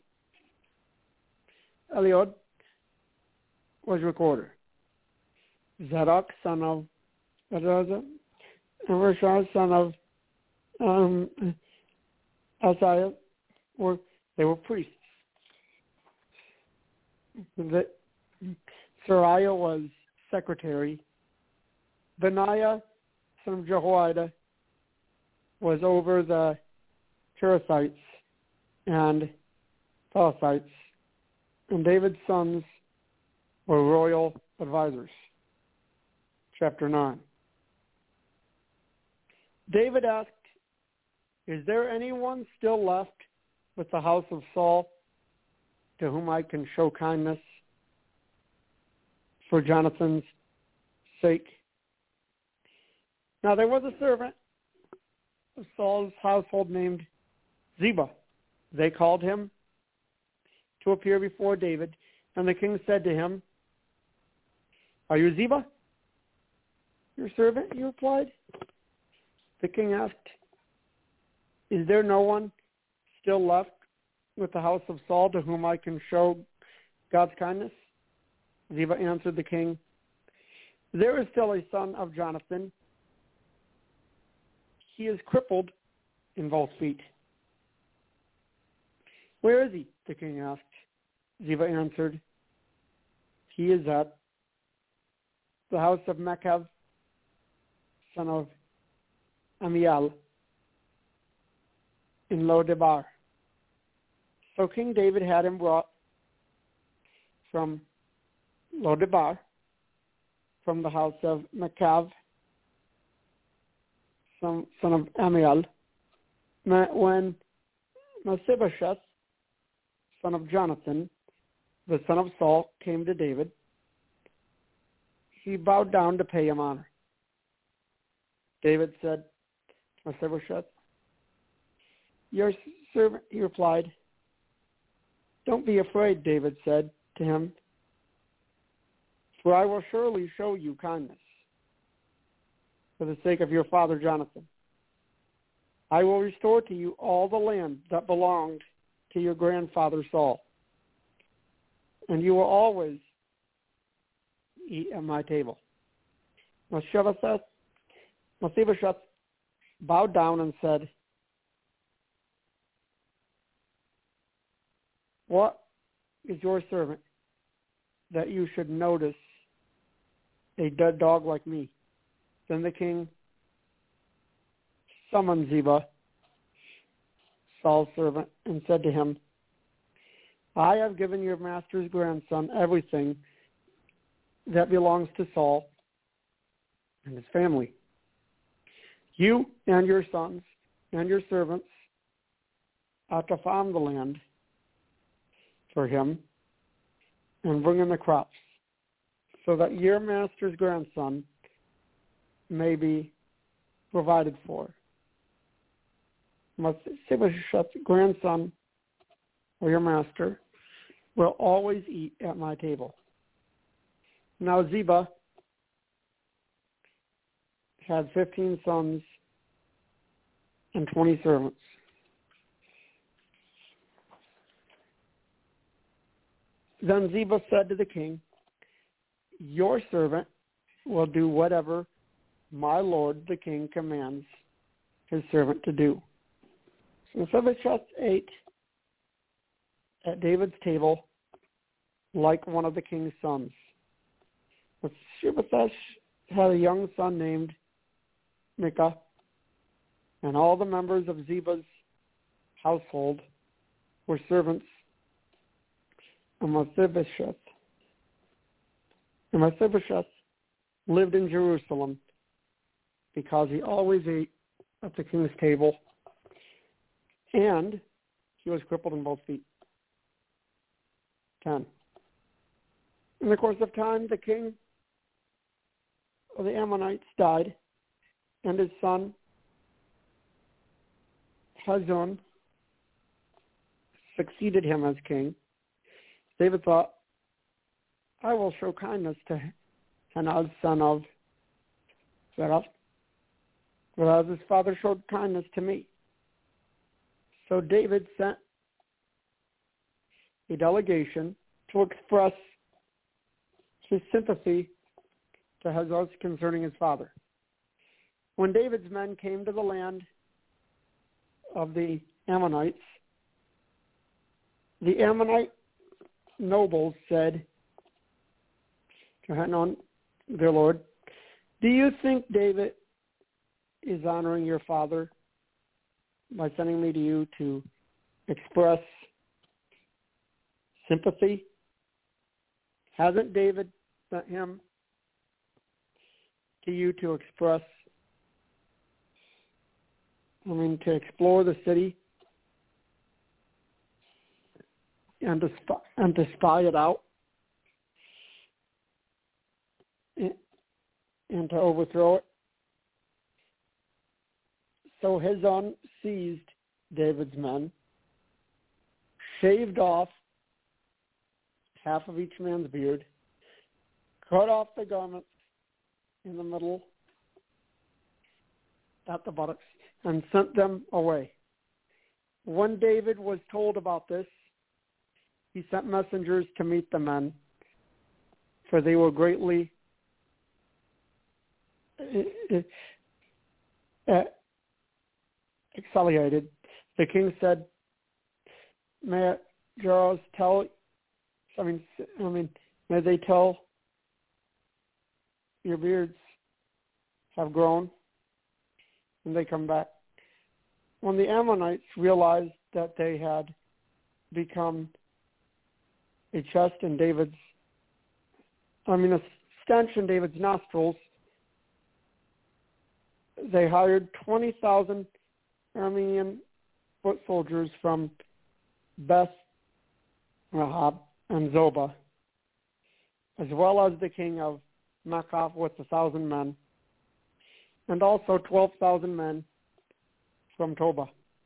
Speaker 2: Eliod, was recorder. Zadok, son of Adazah, and Rashad, son of um, Asaiah, were they were priests. The, Sariah was secretary. Benaiah, son of Jehoiada, was over the Cherethites and Pelethites, and David's sons were royal advisors. Chapter nine. David asked, "Is there anyone still left with the house of Saul to whom I can show kindness for Jonathan's sake?" Now there was a servant of Saul's household named Ziba. They called him to appear before David, and the king said to him, "Are you Ziba, your servant?" He replied. The king asked, "Is there no one still left with the house of Saul to whom I can show God's kindness?" Ziba answered the king, "There is still a son of Jonathan. He is crippled in both feet." "Where is he?" the king asked. Ziba answered, "He is at the house of Machir, son of Amiel, in Lo-debar." So King David had him brought from Lo-debar, from the house of Machir, son, son of Amiel. When Mephibosheth, son of Jonathan, the son of Saul, came to David, he bowed down to pay him honor. David said, "Mephibosheth, your servant," he replied. "Don't be afraid," David said to him, "for I will surely show you kindness for the sake of your father Jonathan. I will restore to you all the land that belonged to your grandfather Saul, and you will always eat at my table." Mephibosheth, Mephibosheth bowed down and said, "What is your servant that you should notice a dead dog like me?" Then the king summoned Ziba, Saul's servant, and said to him, "I have given your master's grandson everything that belongs to Saul and his family. You and your sons and your servants are to farm the land for him and bring in the crops, so that your master's grandson may be provided for. Mephibosheth's grandson, or your master, will always eat at my table." Now Ziba had fifteen sons and twenty servants. Then Ziba said to the king, "Your servant will do whatever my lord the king commands his servant to do." So Mephibosheth ate at David's table like one of the king's sons. Mephibosheth had a young son named Micah, and all the members of Ziba's household were servants of Mephibosheth. And Mephibosheth lived in Jerusalem because he always ate at the king's table, and he was crippled in both feet. Ten. In the course of time, the king of the Ammonites died, and his son Hazon succeeded him as king. David thought, I will show kindness to Hanaz, son of Zerah, but as his father showed kindness to me. So David sent a delegation to express his sympathy to Hazaz concerning his father. When David's men came to the land of the Ammonites, the Ammonite nobles said to Hanun, their lord, do you think David is honoring your father by sending me to you to express sympathy? Hasn't David sent him to you to express, I mean, to explore the city and to spy, and to spy it out and, and to overthrow it? So Hazon seized David's men, shaved off half of each man's beard, cut off the garments in the middle at the buttocks, and sent them away. When David was told about this, he sent messengers to meet the men, for they were greatly uh, exhilarated. The king said, may Jairus tell, I mean, I mean, may they tell your beards have grown, and they come back. When the Ammonites realized that they had become a chest in David's, I mean, a stench in David's nostrils, they hired twenty thousand Aramean foot soldiers from Beth Rahab and Zobah, as well as the king of Maachah with a thousand men, and also twelve thousand men from Toba.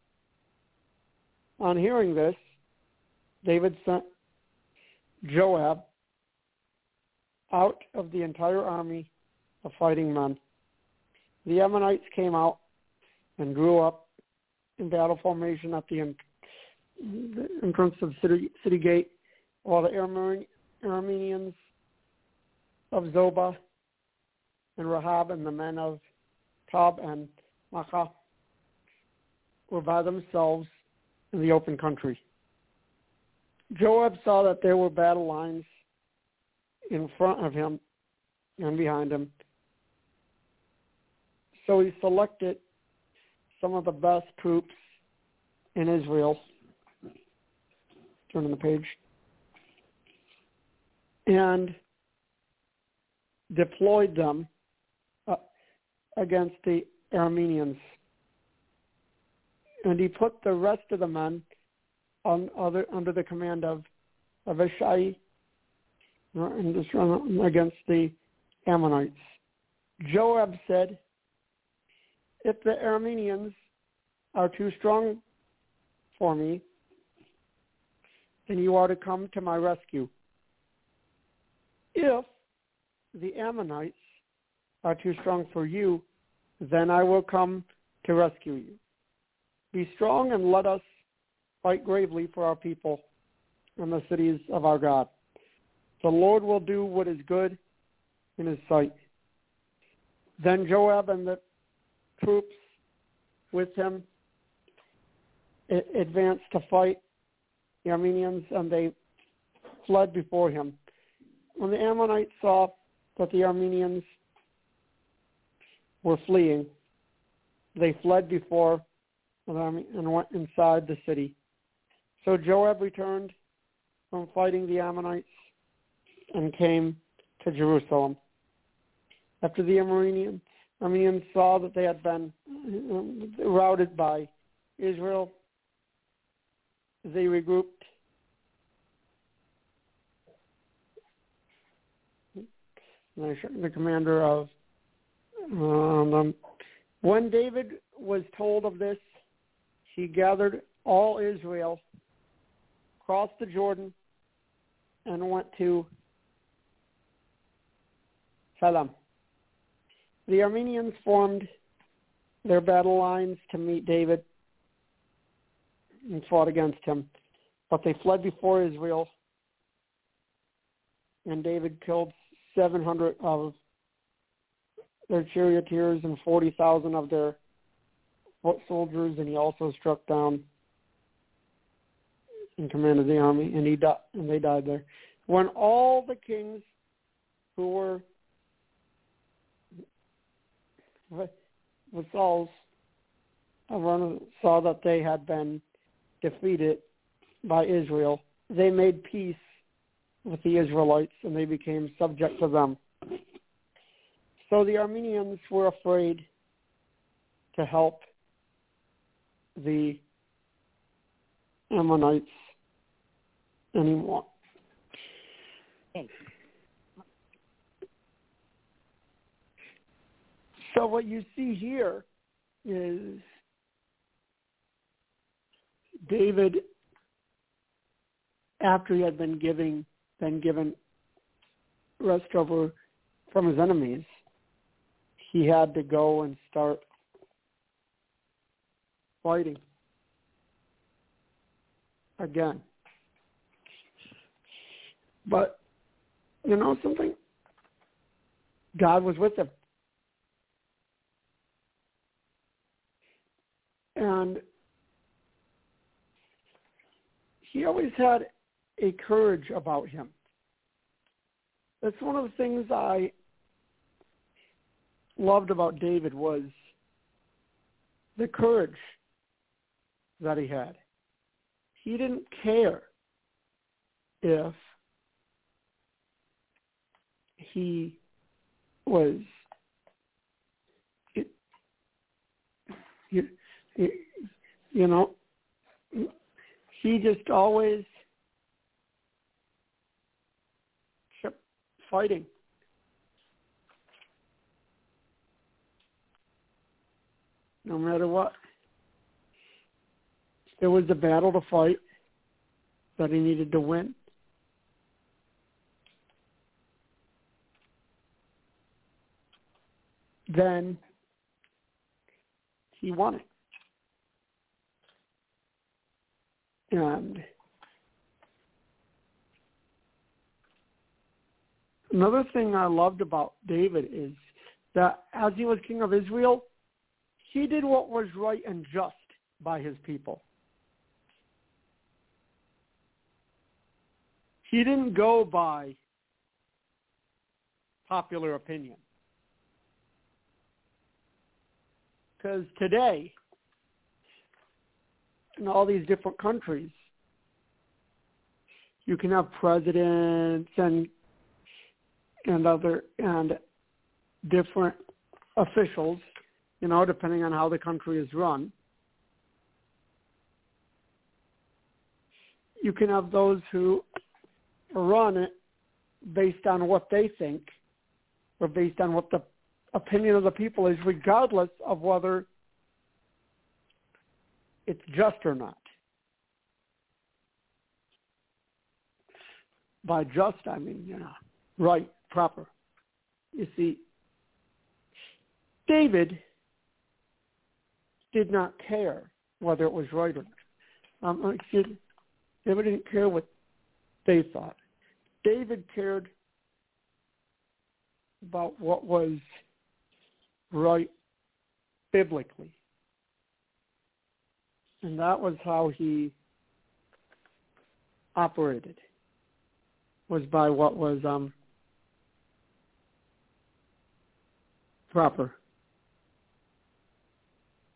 Speaker 2: On hearing this, David sent Joab out of the entire army of fighting men. The Ammonites came out and drew up in battle formation at the entrance of the city, city gate, while the Arameans of Zobah and Rahab and the men of Tob and Maachah were by themselves in the open country. Joab saw that there were battle lines in front of him and behind him, so he selected some of the best troops in Israel. Turning the page. And deployed them uh, against the Arameans. And he put the rest of the men on other, under the command of Abishai uh, and just run against the Ammonites. Joab said, if the Arameans are too strong for me, then you are to come to my rescue. If the Ammonites are too strong for you, then I will come to rescue you. Be strong and let us fight bravely for our people and the cities of our God. The Lord will do what is good in his sight. Then Joab and the troops with him advanced to fight the Arameans, and they fled before him. When the Ammonites saw that the Arameans were fleeing, they fled before them and went inside the city. So Joab returned from fighting the Ammonites and came to Jerusalem. After the Arameans, Arameans saw that they had been routed by Israel, they regrouped. The commander of um, when David was told of this, he gathered all Israel, crossed the Jordan, and went to Helam. The Arameans formed their battle lines to meet David and fought against him, but they fled before Israel, and David killed seven hundred of their charioteers and forty thousand of their foot soldiers, and he also struck down and commanded the army, and he died, and they died there. When all the kings who were vassals saw that they had been defeated by Israel, they made peace with the Israelites, and they became subject to them. So the Arameans were afraid to help the Ammonites anymore. So what you see here is David, after he had been giving, been given rest over from his enemies, he had to go and start fighting again. But, you know something? God was with him. And he always had a courage about him. That's one of the things I loved about David, was the courage that he had. He didn't care if he was, it, you, you know, he just always kept fighting. No matter what. There was a battle to fight that he needed to win. Then he won it. And another thing I loved about David is that as he was king of Israel, he did what was right and just by his people. He didn't go by popular opinion. Because today, in all these different countries, you can have presidents and and other and different officials, you know, depending on how the country is run. You can have those who run it based on what they think or based on what the opinion of the people is, regardless of whether it's just or not. By just, I mean, you know, right, proper. You see, David did not care whether it was right or not. Um, excuse me. David didn't care what they thought. David cared about what was right biblically. And that was how he operated, was by what was um, proper.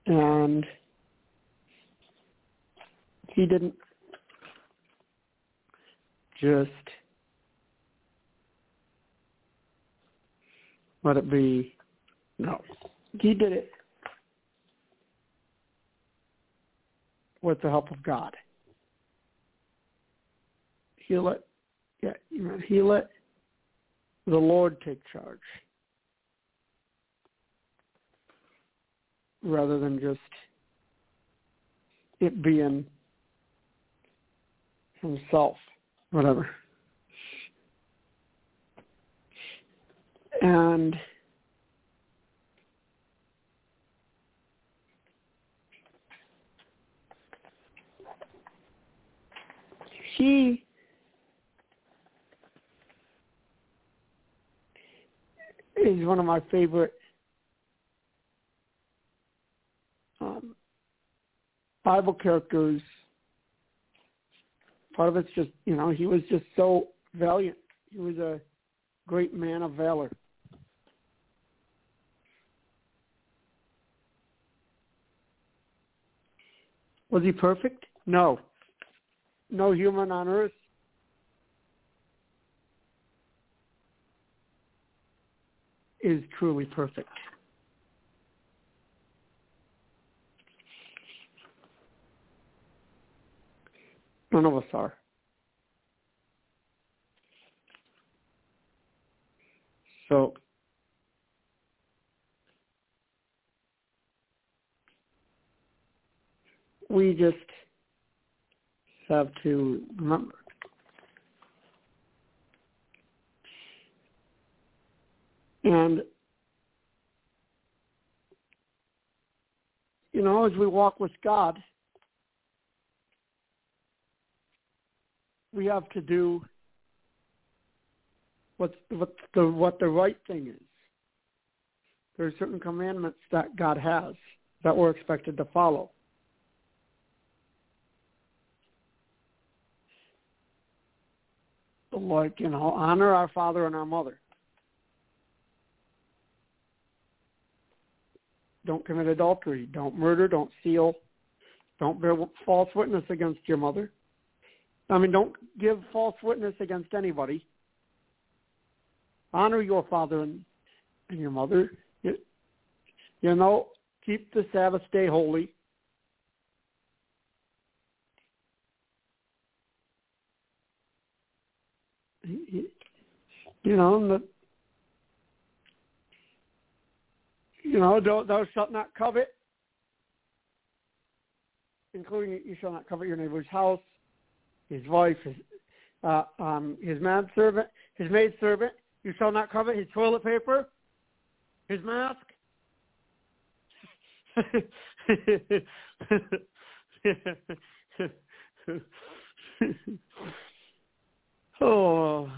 Speaker 2: And he didn't just let it be. No, he did it with the help of God. He let, yeah, you know, he let the Lord take charge rather than just it being himself, whatever. And he is one of my favorite um, Bible characters. Part of it's just, you know, he was just so valiant. He was a great man of valor. Was he perfect? No. No human on earth is truly perfect. None of us are. So we just have to remember. And, you know, as we walk with God, we have to do what's, what the what the right thing is. There are certain commandments that God has that we're expected to follow. Like, you know, honor our father and our mother. Don't commit adultery. Don't murder. Don't steal. Don't bear false witness against your mother. I mean, don't give false witness against anybody. Honor your father and, and your mother. You, you know, keep the Sabbath day holy. You know, the, you know, thou, thou shalt not covet, including you shall not covet your neighbor's house, his wife, his uh, um, his manservant, his maidservant. You shall not covet his toilet paper, his mask. Oh.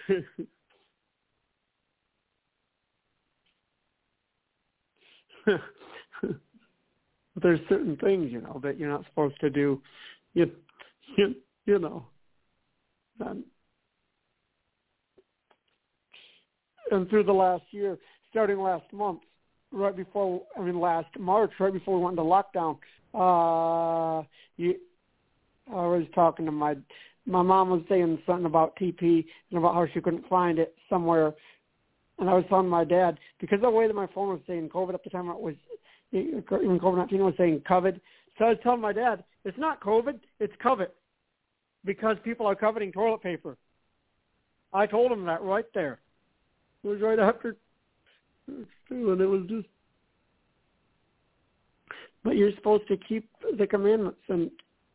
Speaker 2: There's certain things, you know, that you're not supposed to do. You, you, you know. And, and through the last year, starting last month, right before, I mean, last March, right before we went into lockdown, uh, you, I was talking to my, my mom was saying something about T P and about how she couldn't find it somewhere. And I was telling my dad, because of the way that my phone was saying COVID at the time, it was, even COVID nineteen was saying COVID. So I was telling my dad, it's not COVID, it's covet, because people are coveting toilet paper. I told him that right there. It was right after, and it was just, but you're supposed to keep the commandments and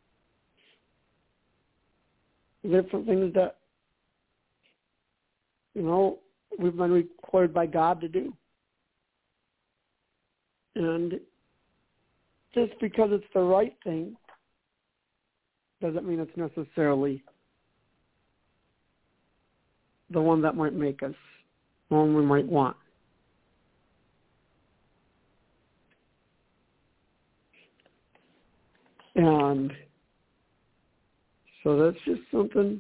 Speaker 2: different things that, you know, we've been required by God to do. And just because it's the right thing doesn't mean it's necessarily the one that might make us, the one we might want. And so that's just something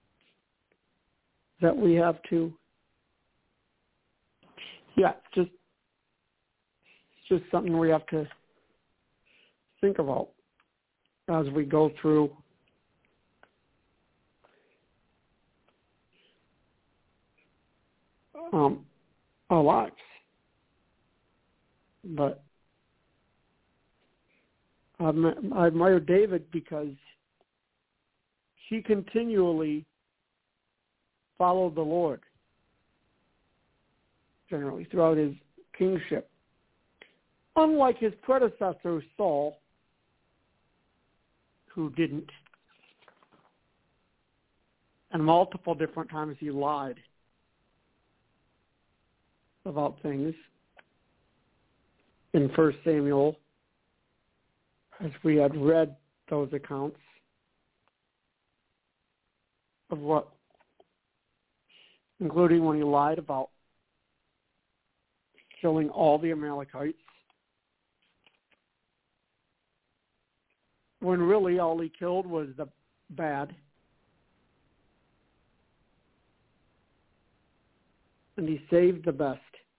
Speaker 2: that we have to, yeah, just, it's just something we have to think about as we go through um, our lives. But I admire David because he continually followed the Lord, generally, throughout his kingship. Unlike his predecessor, Saul, who didn't. And multiple different times he lied about things. In First Samuel, as we had read those accounts of what, including when he lied about killing all the Amalekites, when really all he killed was the bad. And he saved the best.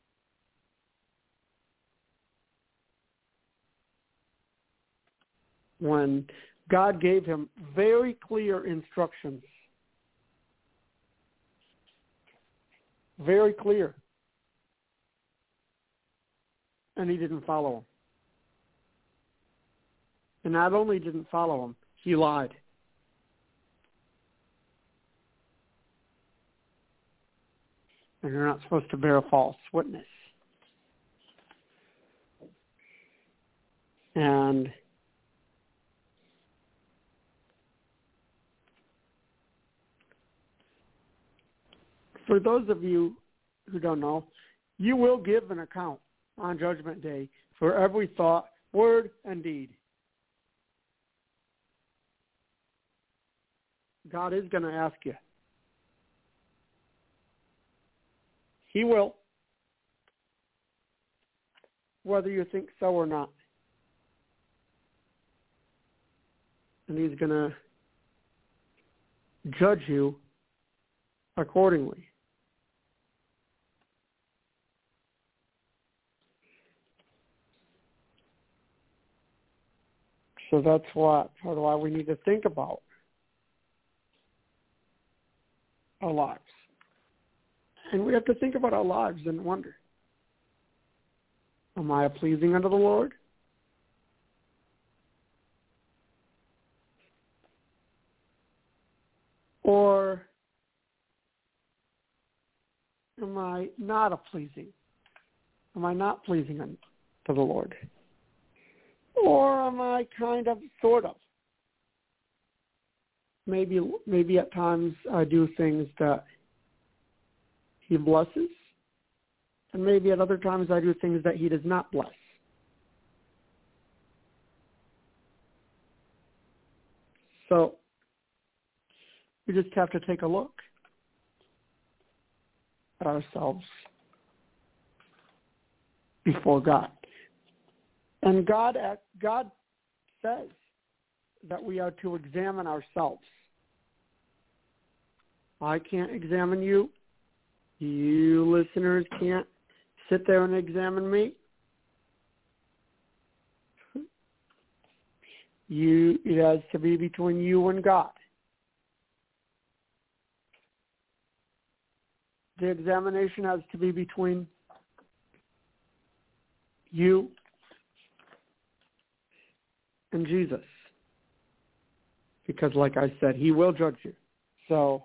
Speaker 2: When God gave him very clear instructions, very clear, and he didn't follow them. And not only didn't follow them, he lied. And you're not supposed to bear a false witness. And for those of you who don't know, you will give an account on Judgment Day for every thought, word, and deed. God is going to ask you. He will, whether you think so or not. And he's going to judge you accordingly. So that's what, part of why we need to think about our lives. And we have to think about our lives and wonder, am I pleasing unto the Lord? Or am I not a pleasing? Am I not pleasing unto the Lord? Or am I kind of, sort of? Maybe, maybe at times I do things that he blesses, and maybe at other times I do things that he does not bless. So we just have to take a look at ourselves before God. And God, God says that we are to examine ourselves. I can't examine you. You listeners can't sit there and examine me. You, it has to be between you and God. The examination has to be between you and Jesus. Because like I said, he will judge you. So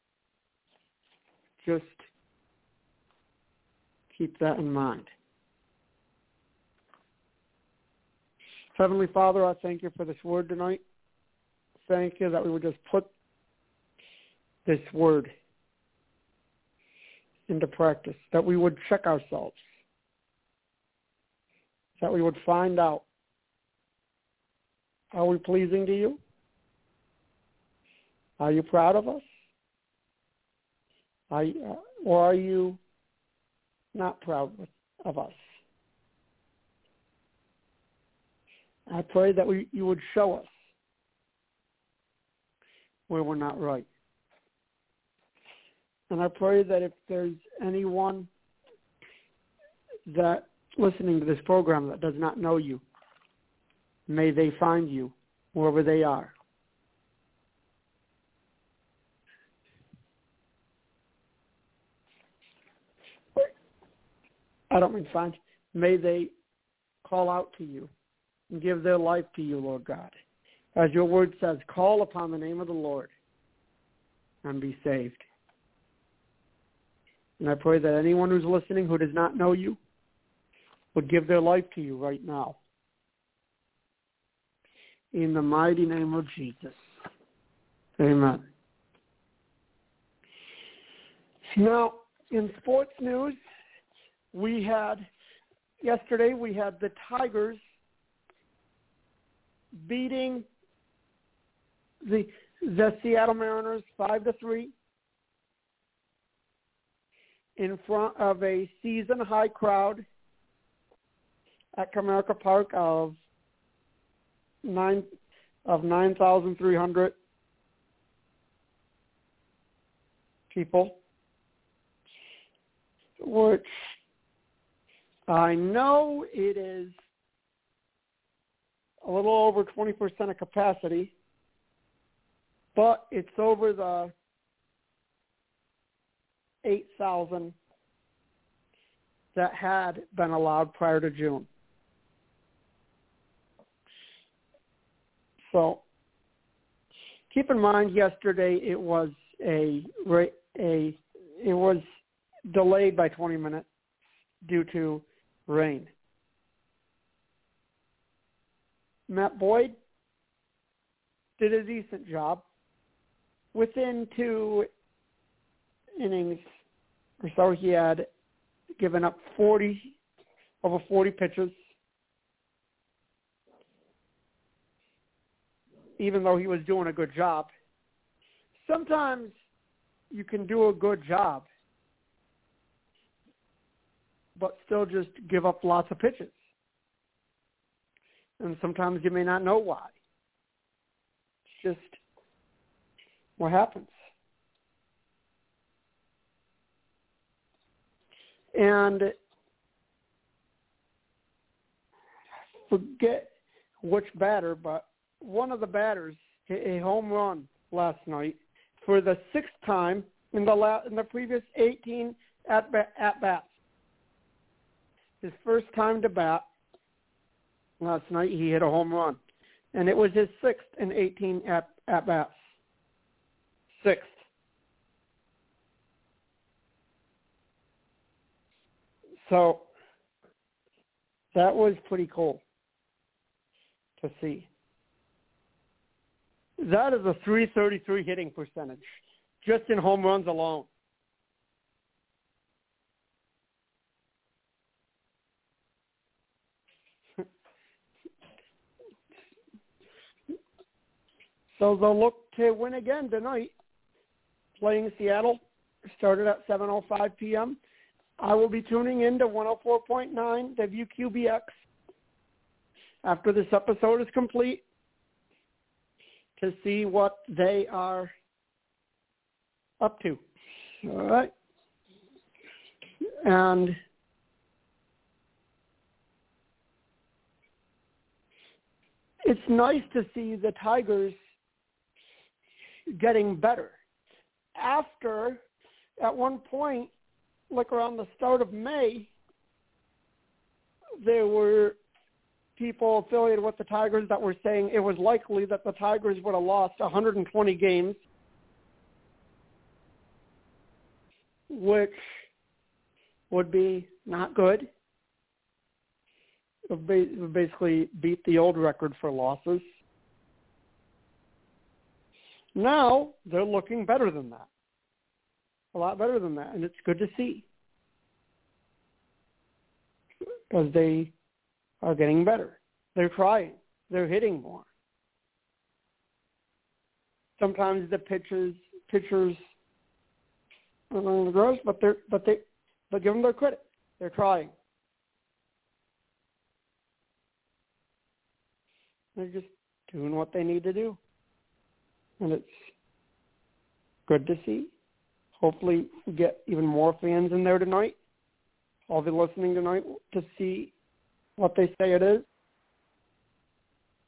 Speaker 2: just keep that in mind. Heavenly Father, I thank you for this word tonight. Thank you that we would just put this word into practice, that we would check ourselves, that we would find out, are we pleasing to you? Are you proud of us? Are you, or are you not proud of us? I pray that we, you would show us where we're not right. And I pray that if there's anyone that listening to this program that does not know you, May they find you wherever they are. I don't mean find. May they call out to you and give their life to you, Lord God. As your word says, call upon the name of the Lord and be saved. And I pray that anyone who's listening who does not know you would give their life to you right now. In the mighty name of Jesus. Amen. Now, in sports news, we had, yesterday we had the Tigers beating the the Seattle Mariners five to three in front of a season high crowd at Comerica Park of nine of nine thousand three hundred people, which I know it is a little over twenty percent of capacity, but it's over the eight thousand that had been allowed prior to June. So keep in mind, yesterday it was a a it was delayed by twenty minutes due to rain. Matt Boyd did a decent job. Within two innings or so, he had given up forty over forty pitches, even though he was doing a good job. Sometimes you can do a good job, but still just give up lots of pitches. And sometimes you may not know why. It's just what happens. And forget which batter, but one of the batters hit a home run last night for the sixth time in the la- in the previous eighteen at at bats. His first time to bat last night, he hit a home run, and it was his sixth in eighteen at at bats. Sixth. So that was pretty cool to see. That is a three thirty-three hitting percentage, just in home runs alone. So they'll look to win again tonight, playing Seattle. Started at seven oh five p.m. I will be tuning in to one oh four point nine W Q B X after this episode is complete to see what they are up to. All right. And it's nice to see the Tigers getting better. After, at one point, like around the start of May, there were people affiliated with the Tigers that were saying it was likely that the Tigers would have lost one hundred twenty games, which would be not good. It would basically beat the old record for losses. Now they're looking better than that. A lot better than that, and it's good to see because they are getting better. They're trying. They're hitting more. Sometimes the pitchers pitchers are on the gross, but they're but they but give them their credit. They're trying. They're just doing what they need to do, and it's good to see. Hopefully we get even more fans in there tonight. I'll be listening tonight to see what they say it is.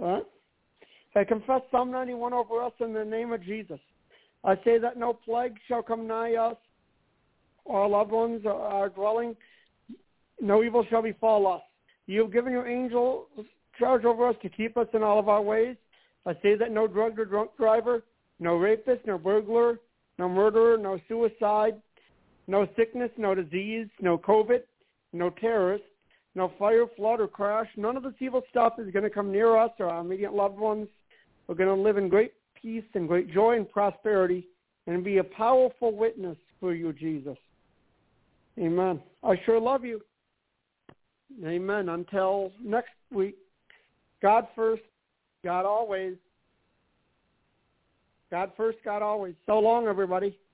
Speaker 2: All right? I confess Psalm ninety-one over us in the name of Jesus. I say that no plague shall come nigh us, or our loved ones, or our dwelling. No evil shall befall us. You have given your angels charge over us to keep us in all of our ways. I say that no drug or drunk driver, no rapist, no burglar, no murderer, no suicide, no sickness, no disease, no COVID, no terrorist, no fire, flood, or crash. None of this evil stuff is going to come near us or our immediate loved ones. We're going to live in great peace and great joy and prosperity and be a powerful witness for you, Jesus. Amen. I sure love you. Amen. Until next week, God first, God always. God first, God always. So long, everybody.